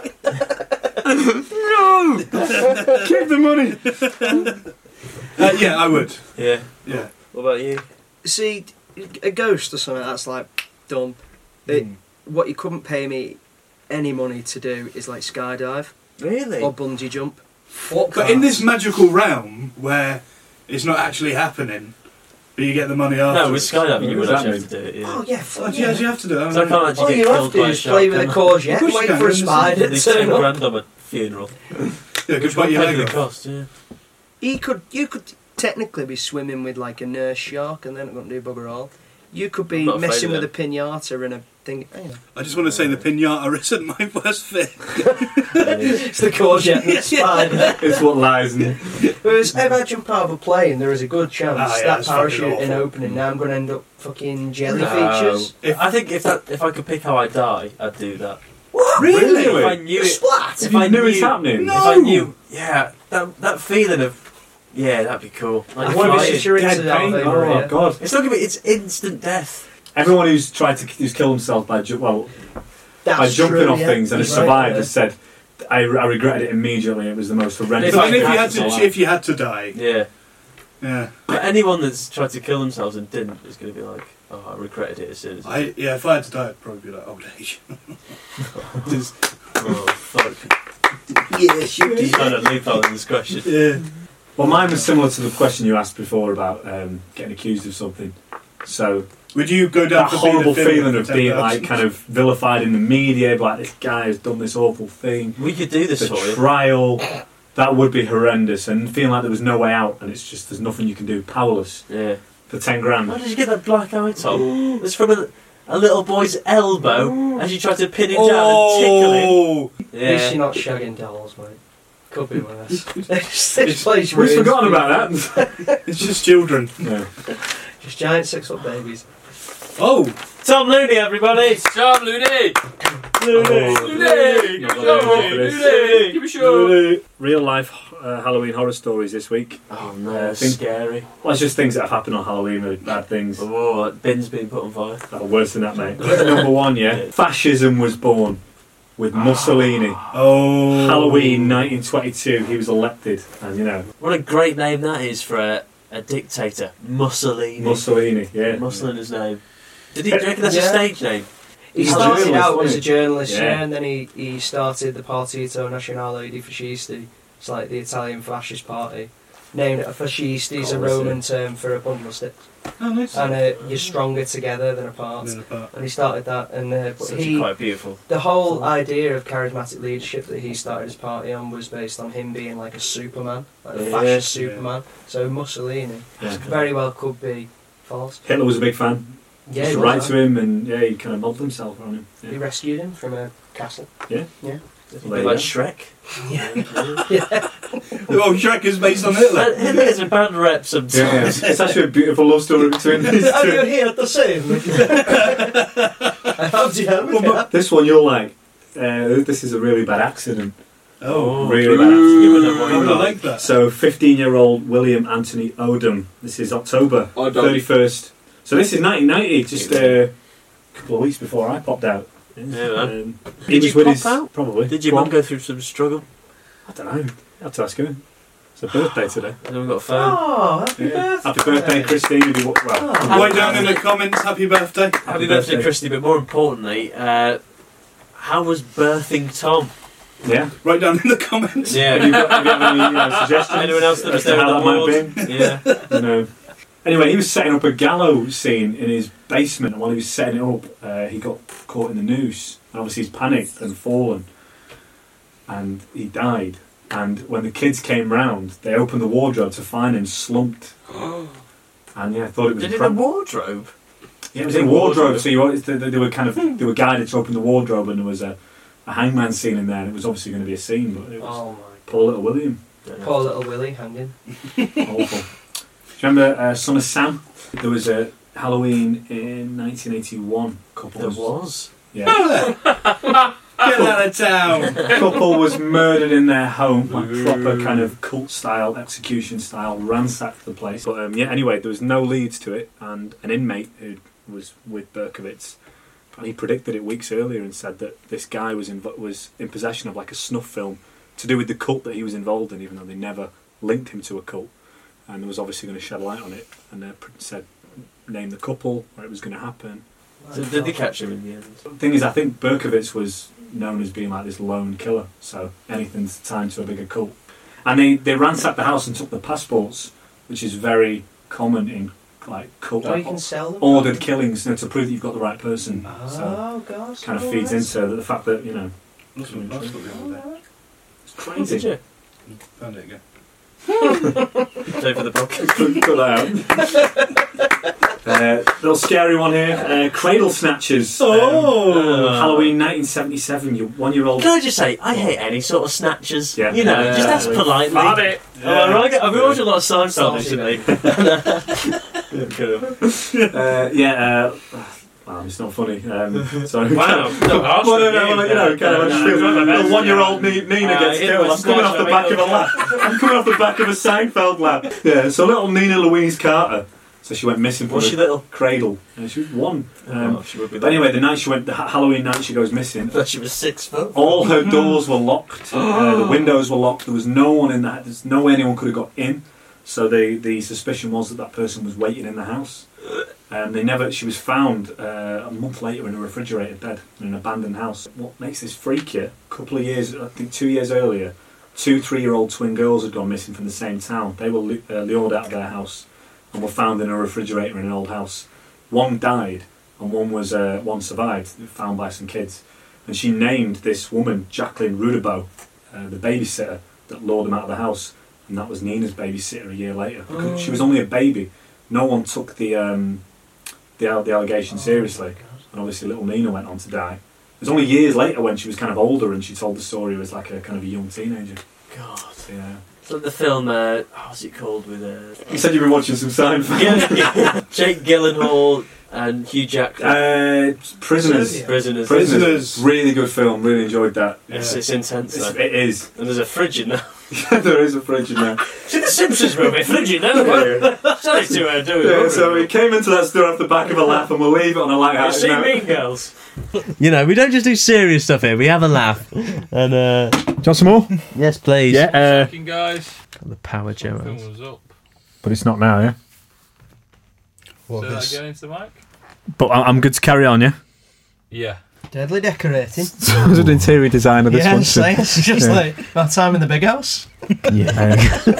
No! Keep the money! Uh, yeah, I would. Yeah. Yeah. What about you? See, a ghost or something, that's like done. It, What you couldn't pay me any money to do is like skydive Really? or bungee jump. Fuck But that. in this magical realm where it's not actually happening, but you get the money after. no, with skydiving you What would does that actually have to do it. Yeah. Oh yeah, Oh, fuck yeah, yeah. you have to do it. So I can't actually All get you killed have to by do a is shark. play with a can I? courgette, Of course you wait can, for a isn't it? spider They to turn ten up. grand on a funeral. Yeah, Which just one bite your paid leg the off. cost? Yeah. You could, you could technically be swimming with like a nurse shark and then it wouldn't do bugger all. You could be I'm not afraid messing of with a pinata and a thing. Oh, yeah. I just want to say the pinata isn't my worst fear. It's the courgette and the spider. It's what lies in. Whereas if I jump out of a plane, there is a good chance Ah, yeah, that that's fucking parachute in awful. opening now I'm going to end up fucking jelly No. features. If- I think if that if I could pick how I die, I'd do that. What? Really? If I knew The it, splat? if You I knew knew it's happening. No. If I knew, yeah, that that feeling of, yeah, that'd be cool. Like What if flying. it's your Dead incident pain. over Oh, here? God. It's not gonna be. It's instant death. Everyone who's tried to who's killed himself by ju- well That's by jumping true, off yeah. things and has You're right survived there. has said, I, I regretted it immediately. It was the most horrendous. If, If I and if you could had to, thing if you had to die, Yeah. yeah. But anyone that's tried to kill themselves and didn't is gonna be like, oh, I regretted it as soon as. I yeah. If I had to die, I'd probably be like old age. Just Oh, fuck. Yes, you did. Trying to loophole in this question. Yeah. Well, mine was similar to the question you asked before about um, getting accused of something. So Would you go down that for horrible paedophile feeling for of ten being thousand? like kind of vilified in the media, like this guy has done this awful thing. We could do this The for you. trial, that would be horrendous, and feeling like there was no way out, and it's just there's nothing you can do, powerless Yeah. for ten grand. How did you get that black eye, Tom? It's from a, a little boy's elbow as you tried to pin him down and tickle him. Oh, At least Yeah. you're not shagging dolls, mate. Could be worse. this place We've ruins forgotten people. about that. it's just children. Yeah. Just giant six-foot babies. Oh, Tom Looney, everybody! Tom Looney! Looney! Looney! You're gonna Looney! go for this. Looney! Give me a show! Real life uh, Halloween horror stories this week. Oh no, Uh, it's think- scary. Well, it's just things that have happened on Halloween, really bad things. Oh, bins being put on fire. Oh, worse than that, mate. Number one, yeah. Fascism was born with Mussolini. oh. Halloween nineteen twenty-two, he was elected, and you know, What a great name that is for a, a dictator. Mussolini. Mussolini, yeah. Mussolini's name. Did he do you reckon that's a Yeah. stage name? He He's a started journalist, out wasn't as he? a journalist, Yeah. yeah, and then he, he started the Partito Nazionale di Fascisti. It's like the Italian fascist party. Named a fascisti is a Oh, that's Roman it. term for a bundle of sticks. Oh, nice. And uh, you're stronger together than apart. Then apart. And he started that, and uh, but Such he, quite beautiful. the whole idea of charismatic leadership that he started his party on was based on him being like a Superman, like a Yeah. fascist Yeah. Superman. So Mussolini Yeah. very well could be false. Hitler was a big fan. Yeah, Used he to was, write man. to him, and yeah, he kind of modelled himself on him. He Yeah. rescued him from a castle. Yeah. Yeah. A There bit you like go. Shrek. Yeah. Oh, Shrek is based on Hitler. But Hitler gets a bad rep sometimes. Yeah, yeah. It's actually a beautiful love story between these Are you two. here to save me? How do you help me? This one you're like, uh, this is a really bad accident. Oh, Really bad Give it a accident. I would have liked that. So, fifteen-year-old William Anthony Odom. This is October Odom. thirty-first. So this is nineteen ninety, just uh, a couple of weeks before I popped out. Yeah, man. Um, he Did was you with pop his, out? Probably. Did your Go mum on. go through some struggle? I don't know. I have to ask her. It's a birthday today. And then we got a phone. Oh, happy Yeah. birthday. Happy birthday, Christine. If you, well, Oh. Write down in the comments, happy birthday. Happy birthday, Christy, but more importantly, uh, how was birthing Tom? yeah. Write down in the comments. Have you got, have you got any you know, suggestions? Anyone else that as was to there how on that the might board? be? Yeah. You know. Anyway, he was setting up a gallows scene in his basement, and while he was setting it up, uh, he got caught in the noose. And obviously, he's panicked and fallen, and he died. And when the kids came round, they opened the wardrobe to find him slumped. And yeah, I thought it was. Did a it in prank. a wardrobe? Yeah, it was in a wardrobe. So you, always- they, they were kind of they were guided to open the wardrobe, and there was a, a hangman scene in there. And it was obviously going to be a scene, but it was Oh my. poor little William. Poor little Willie hanging. Awful. Do you remember uh, Son of Sam? There was a Halloween in nineteen eighty-one. Couple There was, was. yeah. Get out of town. couple was murdered in their home, like proper kind of cult style, execution style, ransacked the place. But um, yeah, anyway, there was no leads to it, and an inmate who was with Berkowitz, and he predicted it weeks earlier and said that this guy was in was in possession of like a snuff film to do with the cult that he was involved in, even though they never linked him to a cult. And there was obviously going to shed light on it, and they said name the couple, where it was going to happen. So did they catch him in the end? The thing is, I think Berkowitz was known as being like this lone killer, so anything's tied to a bigger cult. And they, they ransacked the house and took the passports, which is very common in like cult Oh, you can sell them. ordered killings, you know, to prove that you've got the right person. So Oh, gosh. kind of oh, feeds that's- into the fact that, you know, That's what I thought the other day. it's crazy. Did you? Found it again. Play for the book. Cut that out. Uh, little scary one here. Uh, Cradle Snatchers. Oh. Um, Halloween nineteen seventy-seven. Your one-year-old. Can I just say, I hate any sort of snatchers. Yeah. You know, Yeah. just ask politely. Fart it. Oh, right, I've been watching a lot of Seinfeld Salty recently. Uh, yeah. Uh, wow, it's not funny. Um, sorry. Wow. No, harsh Well, no, review. no, well, you know, kind of, I just No, feel no, no, little no, one-year-old no. Ni- Nina Uh, gets it killed. was I'm coming off the not back of a showing laugh. I'm coming off the back of a Seinfeld laugh. Yeah, so little Nina Louise Carter. So she went missing from Was a she little? cradle. Yeah, she was one. Um, Oh, she would be but anyway, the night she went, the Ha- Halloween night she goes missing, But she was six foot. all her doors were locked. uh, the windows were locked. There was no one in that. There's no way anyone could have got in. So the the suspicion was that that person was waiting in the house. Um, they never. She was found uh, a month later in a refrigerated bed in an abandoned house. What makes this freakier? A couple of years, I think two years earlier, two three-year-old twin girls had gone missing from the same town. They were lu- uh, lured out of their house and were found in a refrigerator in an old house. One died, and one was uh, one survived, found by some kids. And she named this woman Jacqueline Rudebeau, uh, the babysitter that lured them out of the house, and that was Nina's babysitter a year later. Because Oh. she was only a baby. No one took the um, the, the allegation seriously, and obviously little Nina went on to die. It was only years later when she was kind of older and she told the story as like a kind of a young teenager. God. Yeah. It's like the film, uh, what's it called with uh, You said you've been watching some Seinfeld. yeah, Jake Gyllenhaal and Hugh Jackman. Uh, Prisoners. Prisoners. Prisoners. Really good film. Really enjoyed that. It's, it's intense. It's, though. it is. And there's a fridge in there. There is a fridge in there. See the Simpsons movie, fridge in there. Sorry to uh, do it. Yeah, so we came into that store off the back of a laugh, and we'll leave it on a light You heart. see note. Mean Girls. You know, we don't just do serious stuff here. We have a laugh. And uh, Do you want some more? yes, please. Yeah, uh, Second, guys. The power Joe. Film was up. but it's not now, yeah? Well, Say that this- again into the mic. But I- I'm good to carry on, yeah? Yeah. Deadly decorating. So I was an interior designer this yeah, one. so it's just Yeah. like our time in the big house. Yeah.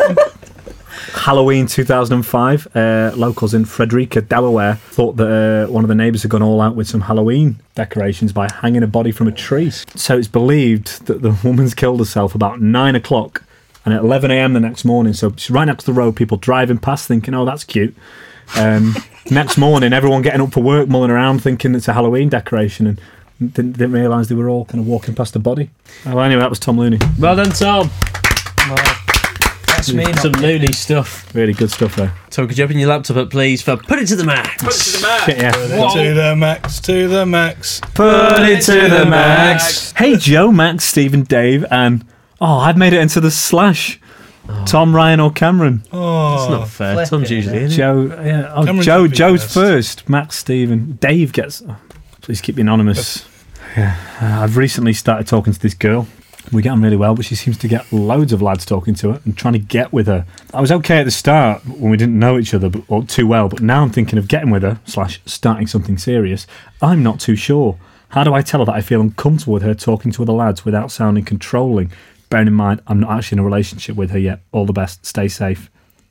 Halloween two thousand five, uh, locals in Frederica, Delaware, thought that uh, one of the neighbours had gone all out with some Halloween decorations by hanging a body from a tree. So it's believed that the woman's killed herself about nine o'clock and at eleven a.m. the next morning. So she's right next to the road, people driving past thinking, oh, that's cute. Um, next morning, everyone getting up for work, mulling around thinking it's a Halloween decoration and didn't, didn't realise they were all kind of walking past the body. Well, anyway, that was Tom Looney. Well done, Tom. Well, that's me. Some not Looney stuff. Really good stuff there. Tom, could you open your laptop up, please, for Put It to the Max? Put it to the max. Yeah. To the max, to the max. Put it to the max. Hey, Joe, Max, Stephen, Dave, and oh, I've made it into the slash. Tom, Ryan, or Cameron? Oh, It's not fair. flip Tom's it, usually in. Joe, yeah. Oh, Cameron Joe, should be Joe's first. first. Max, Stephen, Dave gets. Oh, please keep me anonymous. Yeah, uh, I've recently started talking to this girl. We get on really well, but she seems to get loads of lads talking to her and trying to get with her. I was okay at the start when we didn't know each other but, or too well, but now I'm thinking of getting with her slash starting something serious. I'm not too sure. How do I tell her that I feel uncomfortable with her talking to other lads without sounding controlling? Bearing in mind, I'm not actually in a relationship with her yet. All the best. Stay safe.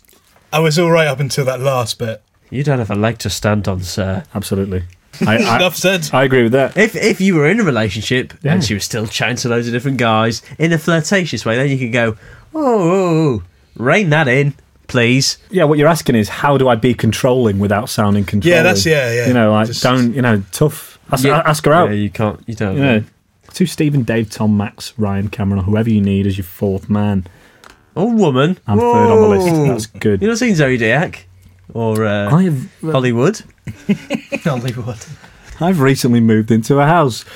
I was all right up until that last bit. You don't have a leg to stand on, sir. Absolutely. I, I, Enough said. I agree with that. If if you were in a relationship Yeah. and she was still chatting to loads of different guys in a flirtatious way, then you could go, oh, oh, oh, rein that in, please. Yeah, what you're asking is, how do I be controlling without sounding controlling? Yeah, that's yeah, yeah. You know, like, Just- don't, you know, tough. Ask, Yeah. ask her out. Yeah, you can't. You don't. You know, to Stephen, Dave, Tom, Max, Ryan, Cameron, or whoever you need as your fourth man. Or woman. I'm third on the list. Whoa. That's good. You not seen Zodiac or uh, I have, Hollywood? Hollywood. I've recently moved into a house.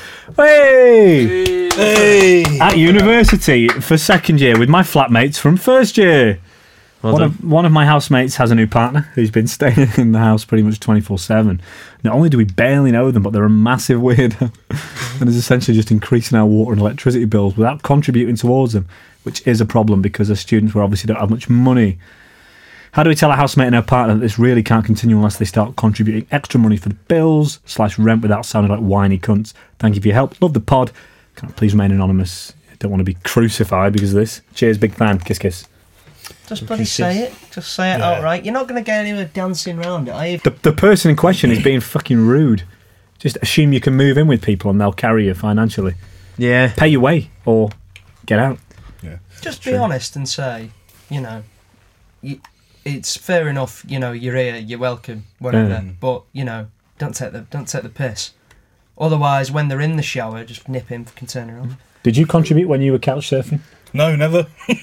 Hey! Hey, At university for second year with my flatmates from first year. Well One done. of, one of my housemates has a new partner who's been staying in the house pretty much twenty-four seven. Not only do we barely know them, but they're a massive weirdo and is essentially just increasing our water and electricity bills without contributing towards them, which is a problem because as students we obviously don't have much money. How do we tell a housemate and her partner that this really can't continue unless they start contributing extra money for the bills slash rent without sounding like whiny cunts? Thank you for your help. Love the pod. Can I please remain anonymous? I don't want to be crucified because of this. Cheers, big fan. Kiss, kiss. Just bloody say it. Just say it Yeah. outright. You're not going to get anywhere dancing around it, are you? The, the person in question is being fucking rude. Just assume you can move in with people and they'll carry you financially. Yeah. Pay your way or get out. Just be honest and say, you know, you, it's fair enough. You know, you're here, you're welcome, whatever. Yeah. But you know, don't take the don't take the piss. Otherwise, when they're in the shower, just nip in, can turn her off. Did you contribute when you were couch surfing? no, never.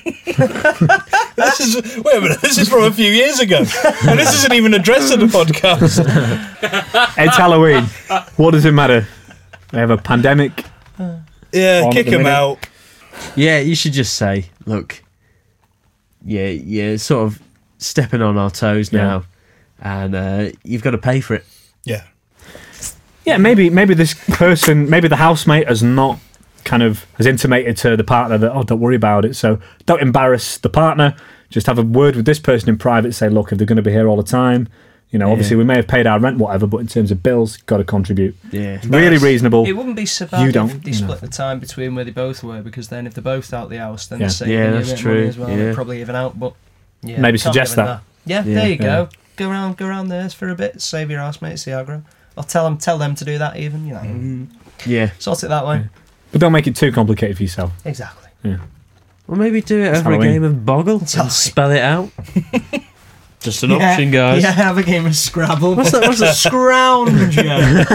This is wait a minute. This is from a few years ago, and this isn't even addressed in the podcast. It's Halloween. What does it matter? We have a pandemic. Yeah, On kick at the him minute. out. Yeah, you should just say, look, yeah, you're sort of stepping on our toes Yeah. now, and uh, you've got to pay for it. Yeah, Yeah, maybe maybe this person, maybe the housemate has not kind of has intimated to the partner that, oh, don't worry about it. So don't embarrass the partner. Just have a word with this person in private. Say, look, if they're going to be here all the time, You know, obviously we may have paid our rent, whatever, but in terms of bills, got to contribute. Yeah. Really reasonable. It wouldn't be so bad You if don't, they you know. split the time between where they both were, because then if they're both out the house, then Yeah. they're saving Yeah, you a that's bit of true, money as well. yeah. They'd probably even out, but yeah, Maybe can't suggest give it that. Yeah, Yeah. there you Yeah. go. Go around, go around theirs for a bit. Save your housemates the aggro. Or tell them, tell them to do that. Even you know, Mm. Yeah. sort it that way. But don't make it too complicated for yourself. Exactly. Or maybe do it over Halloween. a game of Boggle and Exactly. spell it out. Just an Yeah, option, guys. Yeah, have a game of Scrabble. What's that? What's that? Scrounger?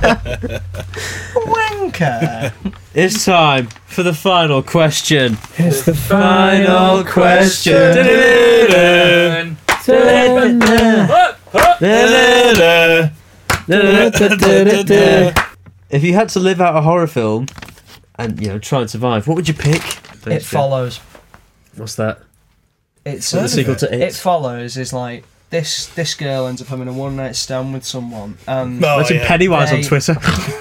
Wanker. It's time for the final question. It's the Final question. If you had to live out a horror film and you know try and survive, what would you pick? It follows. What's that? It's The sequel to It. It follows is like this. This girl ends up having a one night stand with someone, and Oh, Mention yeah. Pennywise on They- Twitter.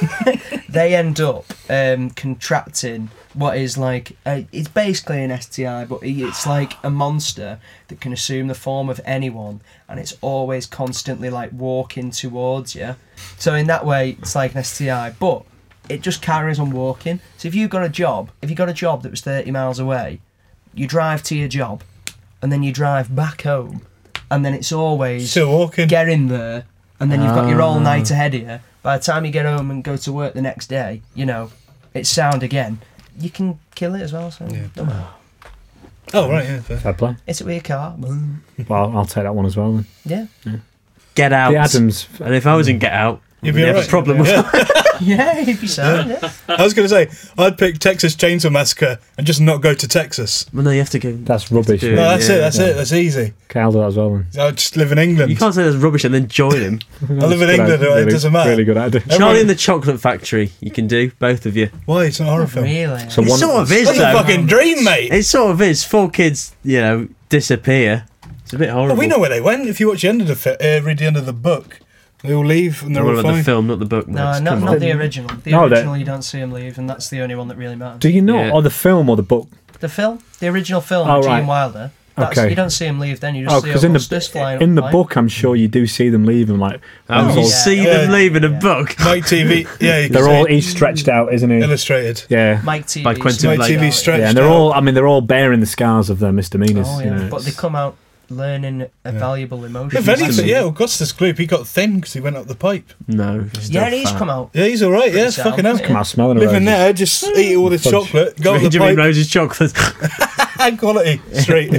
they end up um, contracting what is like a, it's basically an S T I, but it's like a monster that can assume the form of anyone, and it's always constantly like walking towards you. So in that way, it's like an S T I, but it just carries on walking. So if you got a job, if you got a job that was thirty miles away, you drive to your job, and then you drive back home, and then it's always Still walking. get in there, and then you've got your whole night ahead of you. By the time you get home and go to work the next day, you know, it's sound again. You can kill it as well, so Yeah. don't worry. Oh, right, yeah. fair. Fair play. It's with your car. Boom. Well, I'll take that one as well then. Yeah. Get Out. The Adams. And if I was in Get Out, You'd be I'd have alright. a problem with Yeah. Yeah, if you sound, yeah. I was going to say, I'd pick Texas Chainsaw Massacre and just not go to Texas. Well, no, you have to go. That's rubbish. do No, Yeah, that's it, that's yeah. it, that's easy. Okay, I'll do that as well then. I'd just live in England. You can't say that's rubbish and then join him. I live in Good England, idea. it Really- doesn't matter. Really good idea. Charlie Everyone- and the Chocolate Factory. You can do both of you. Why? It's not a horror film. Really? So It one- sort of is That's a though. fucking dream, mate. It sort of is. Four kids, you know, disappear. It's a bit horrible. Well, we know where they went. If you watch the end of the fi- uh, read the end of the book, they all leave and they're What all about the fine. film, not the book? No, Max? not, Come not on. the original. The No, they- original, you don't see him leave, and that's the only one that really matters. Do you know? Yeah. Or the film or the book? The film, the original film, Oh, Gene right. Wilder. That's, Okay. You don't see him leave then. You just Oh, see because in Augustus the flying in up the flying. book, I'm sure you do see them leaving. Like Oh, one's you all- yeah. see them Yeah. leave in a Yeah. book. Mike T V, yeah, you can they're see all it. each stretched out, isn't he? illustrated. Yeah. Mike T V. By Quentin Mike Blake. T V stretched Yeah, and they're out. all. I mean, they're all bearing the scars of their misdemeanors. Oh you yeah, know, but they it's- come out learning a valuable emotion. If anything, yeah, Augustus Gloop, he got thin because he went up the pipe. No. he's Yeah, still he's fat. come out. Yeah, he's all right. Yeah, Pretty fucking sound, hell. come out smelling Living roses. there, just eat all this Fudge. chocolate, go up the Benjamin pipe, Rose's chocolate. and quality straight.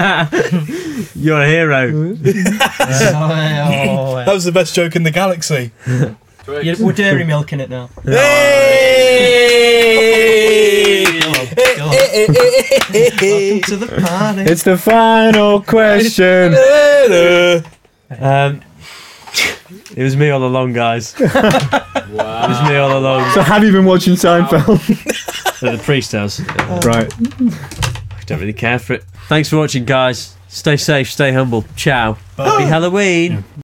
You're a hero. Oh, That was the best joke in the galaxy. yeah. We're dairy milking it now. Hey! Welcome to the party. It's the final question. Um, it was me all along, guys. It was me all along. So have you been watching Seinfeld? So the priest has. Uh, Right. I don't really care for it. Thanks for watching, guys. Stay safe, stay humble. Ciao. Happy Halloween.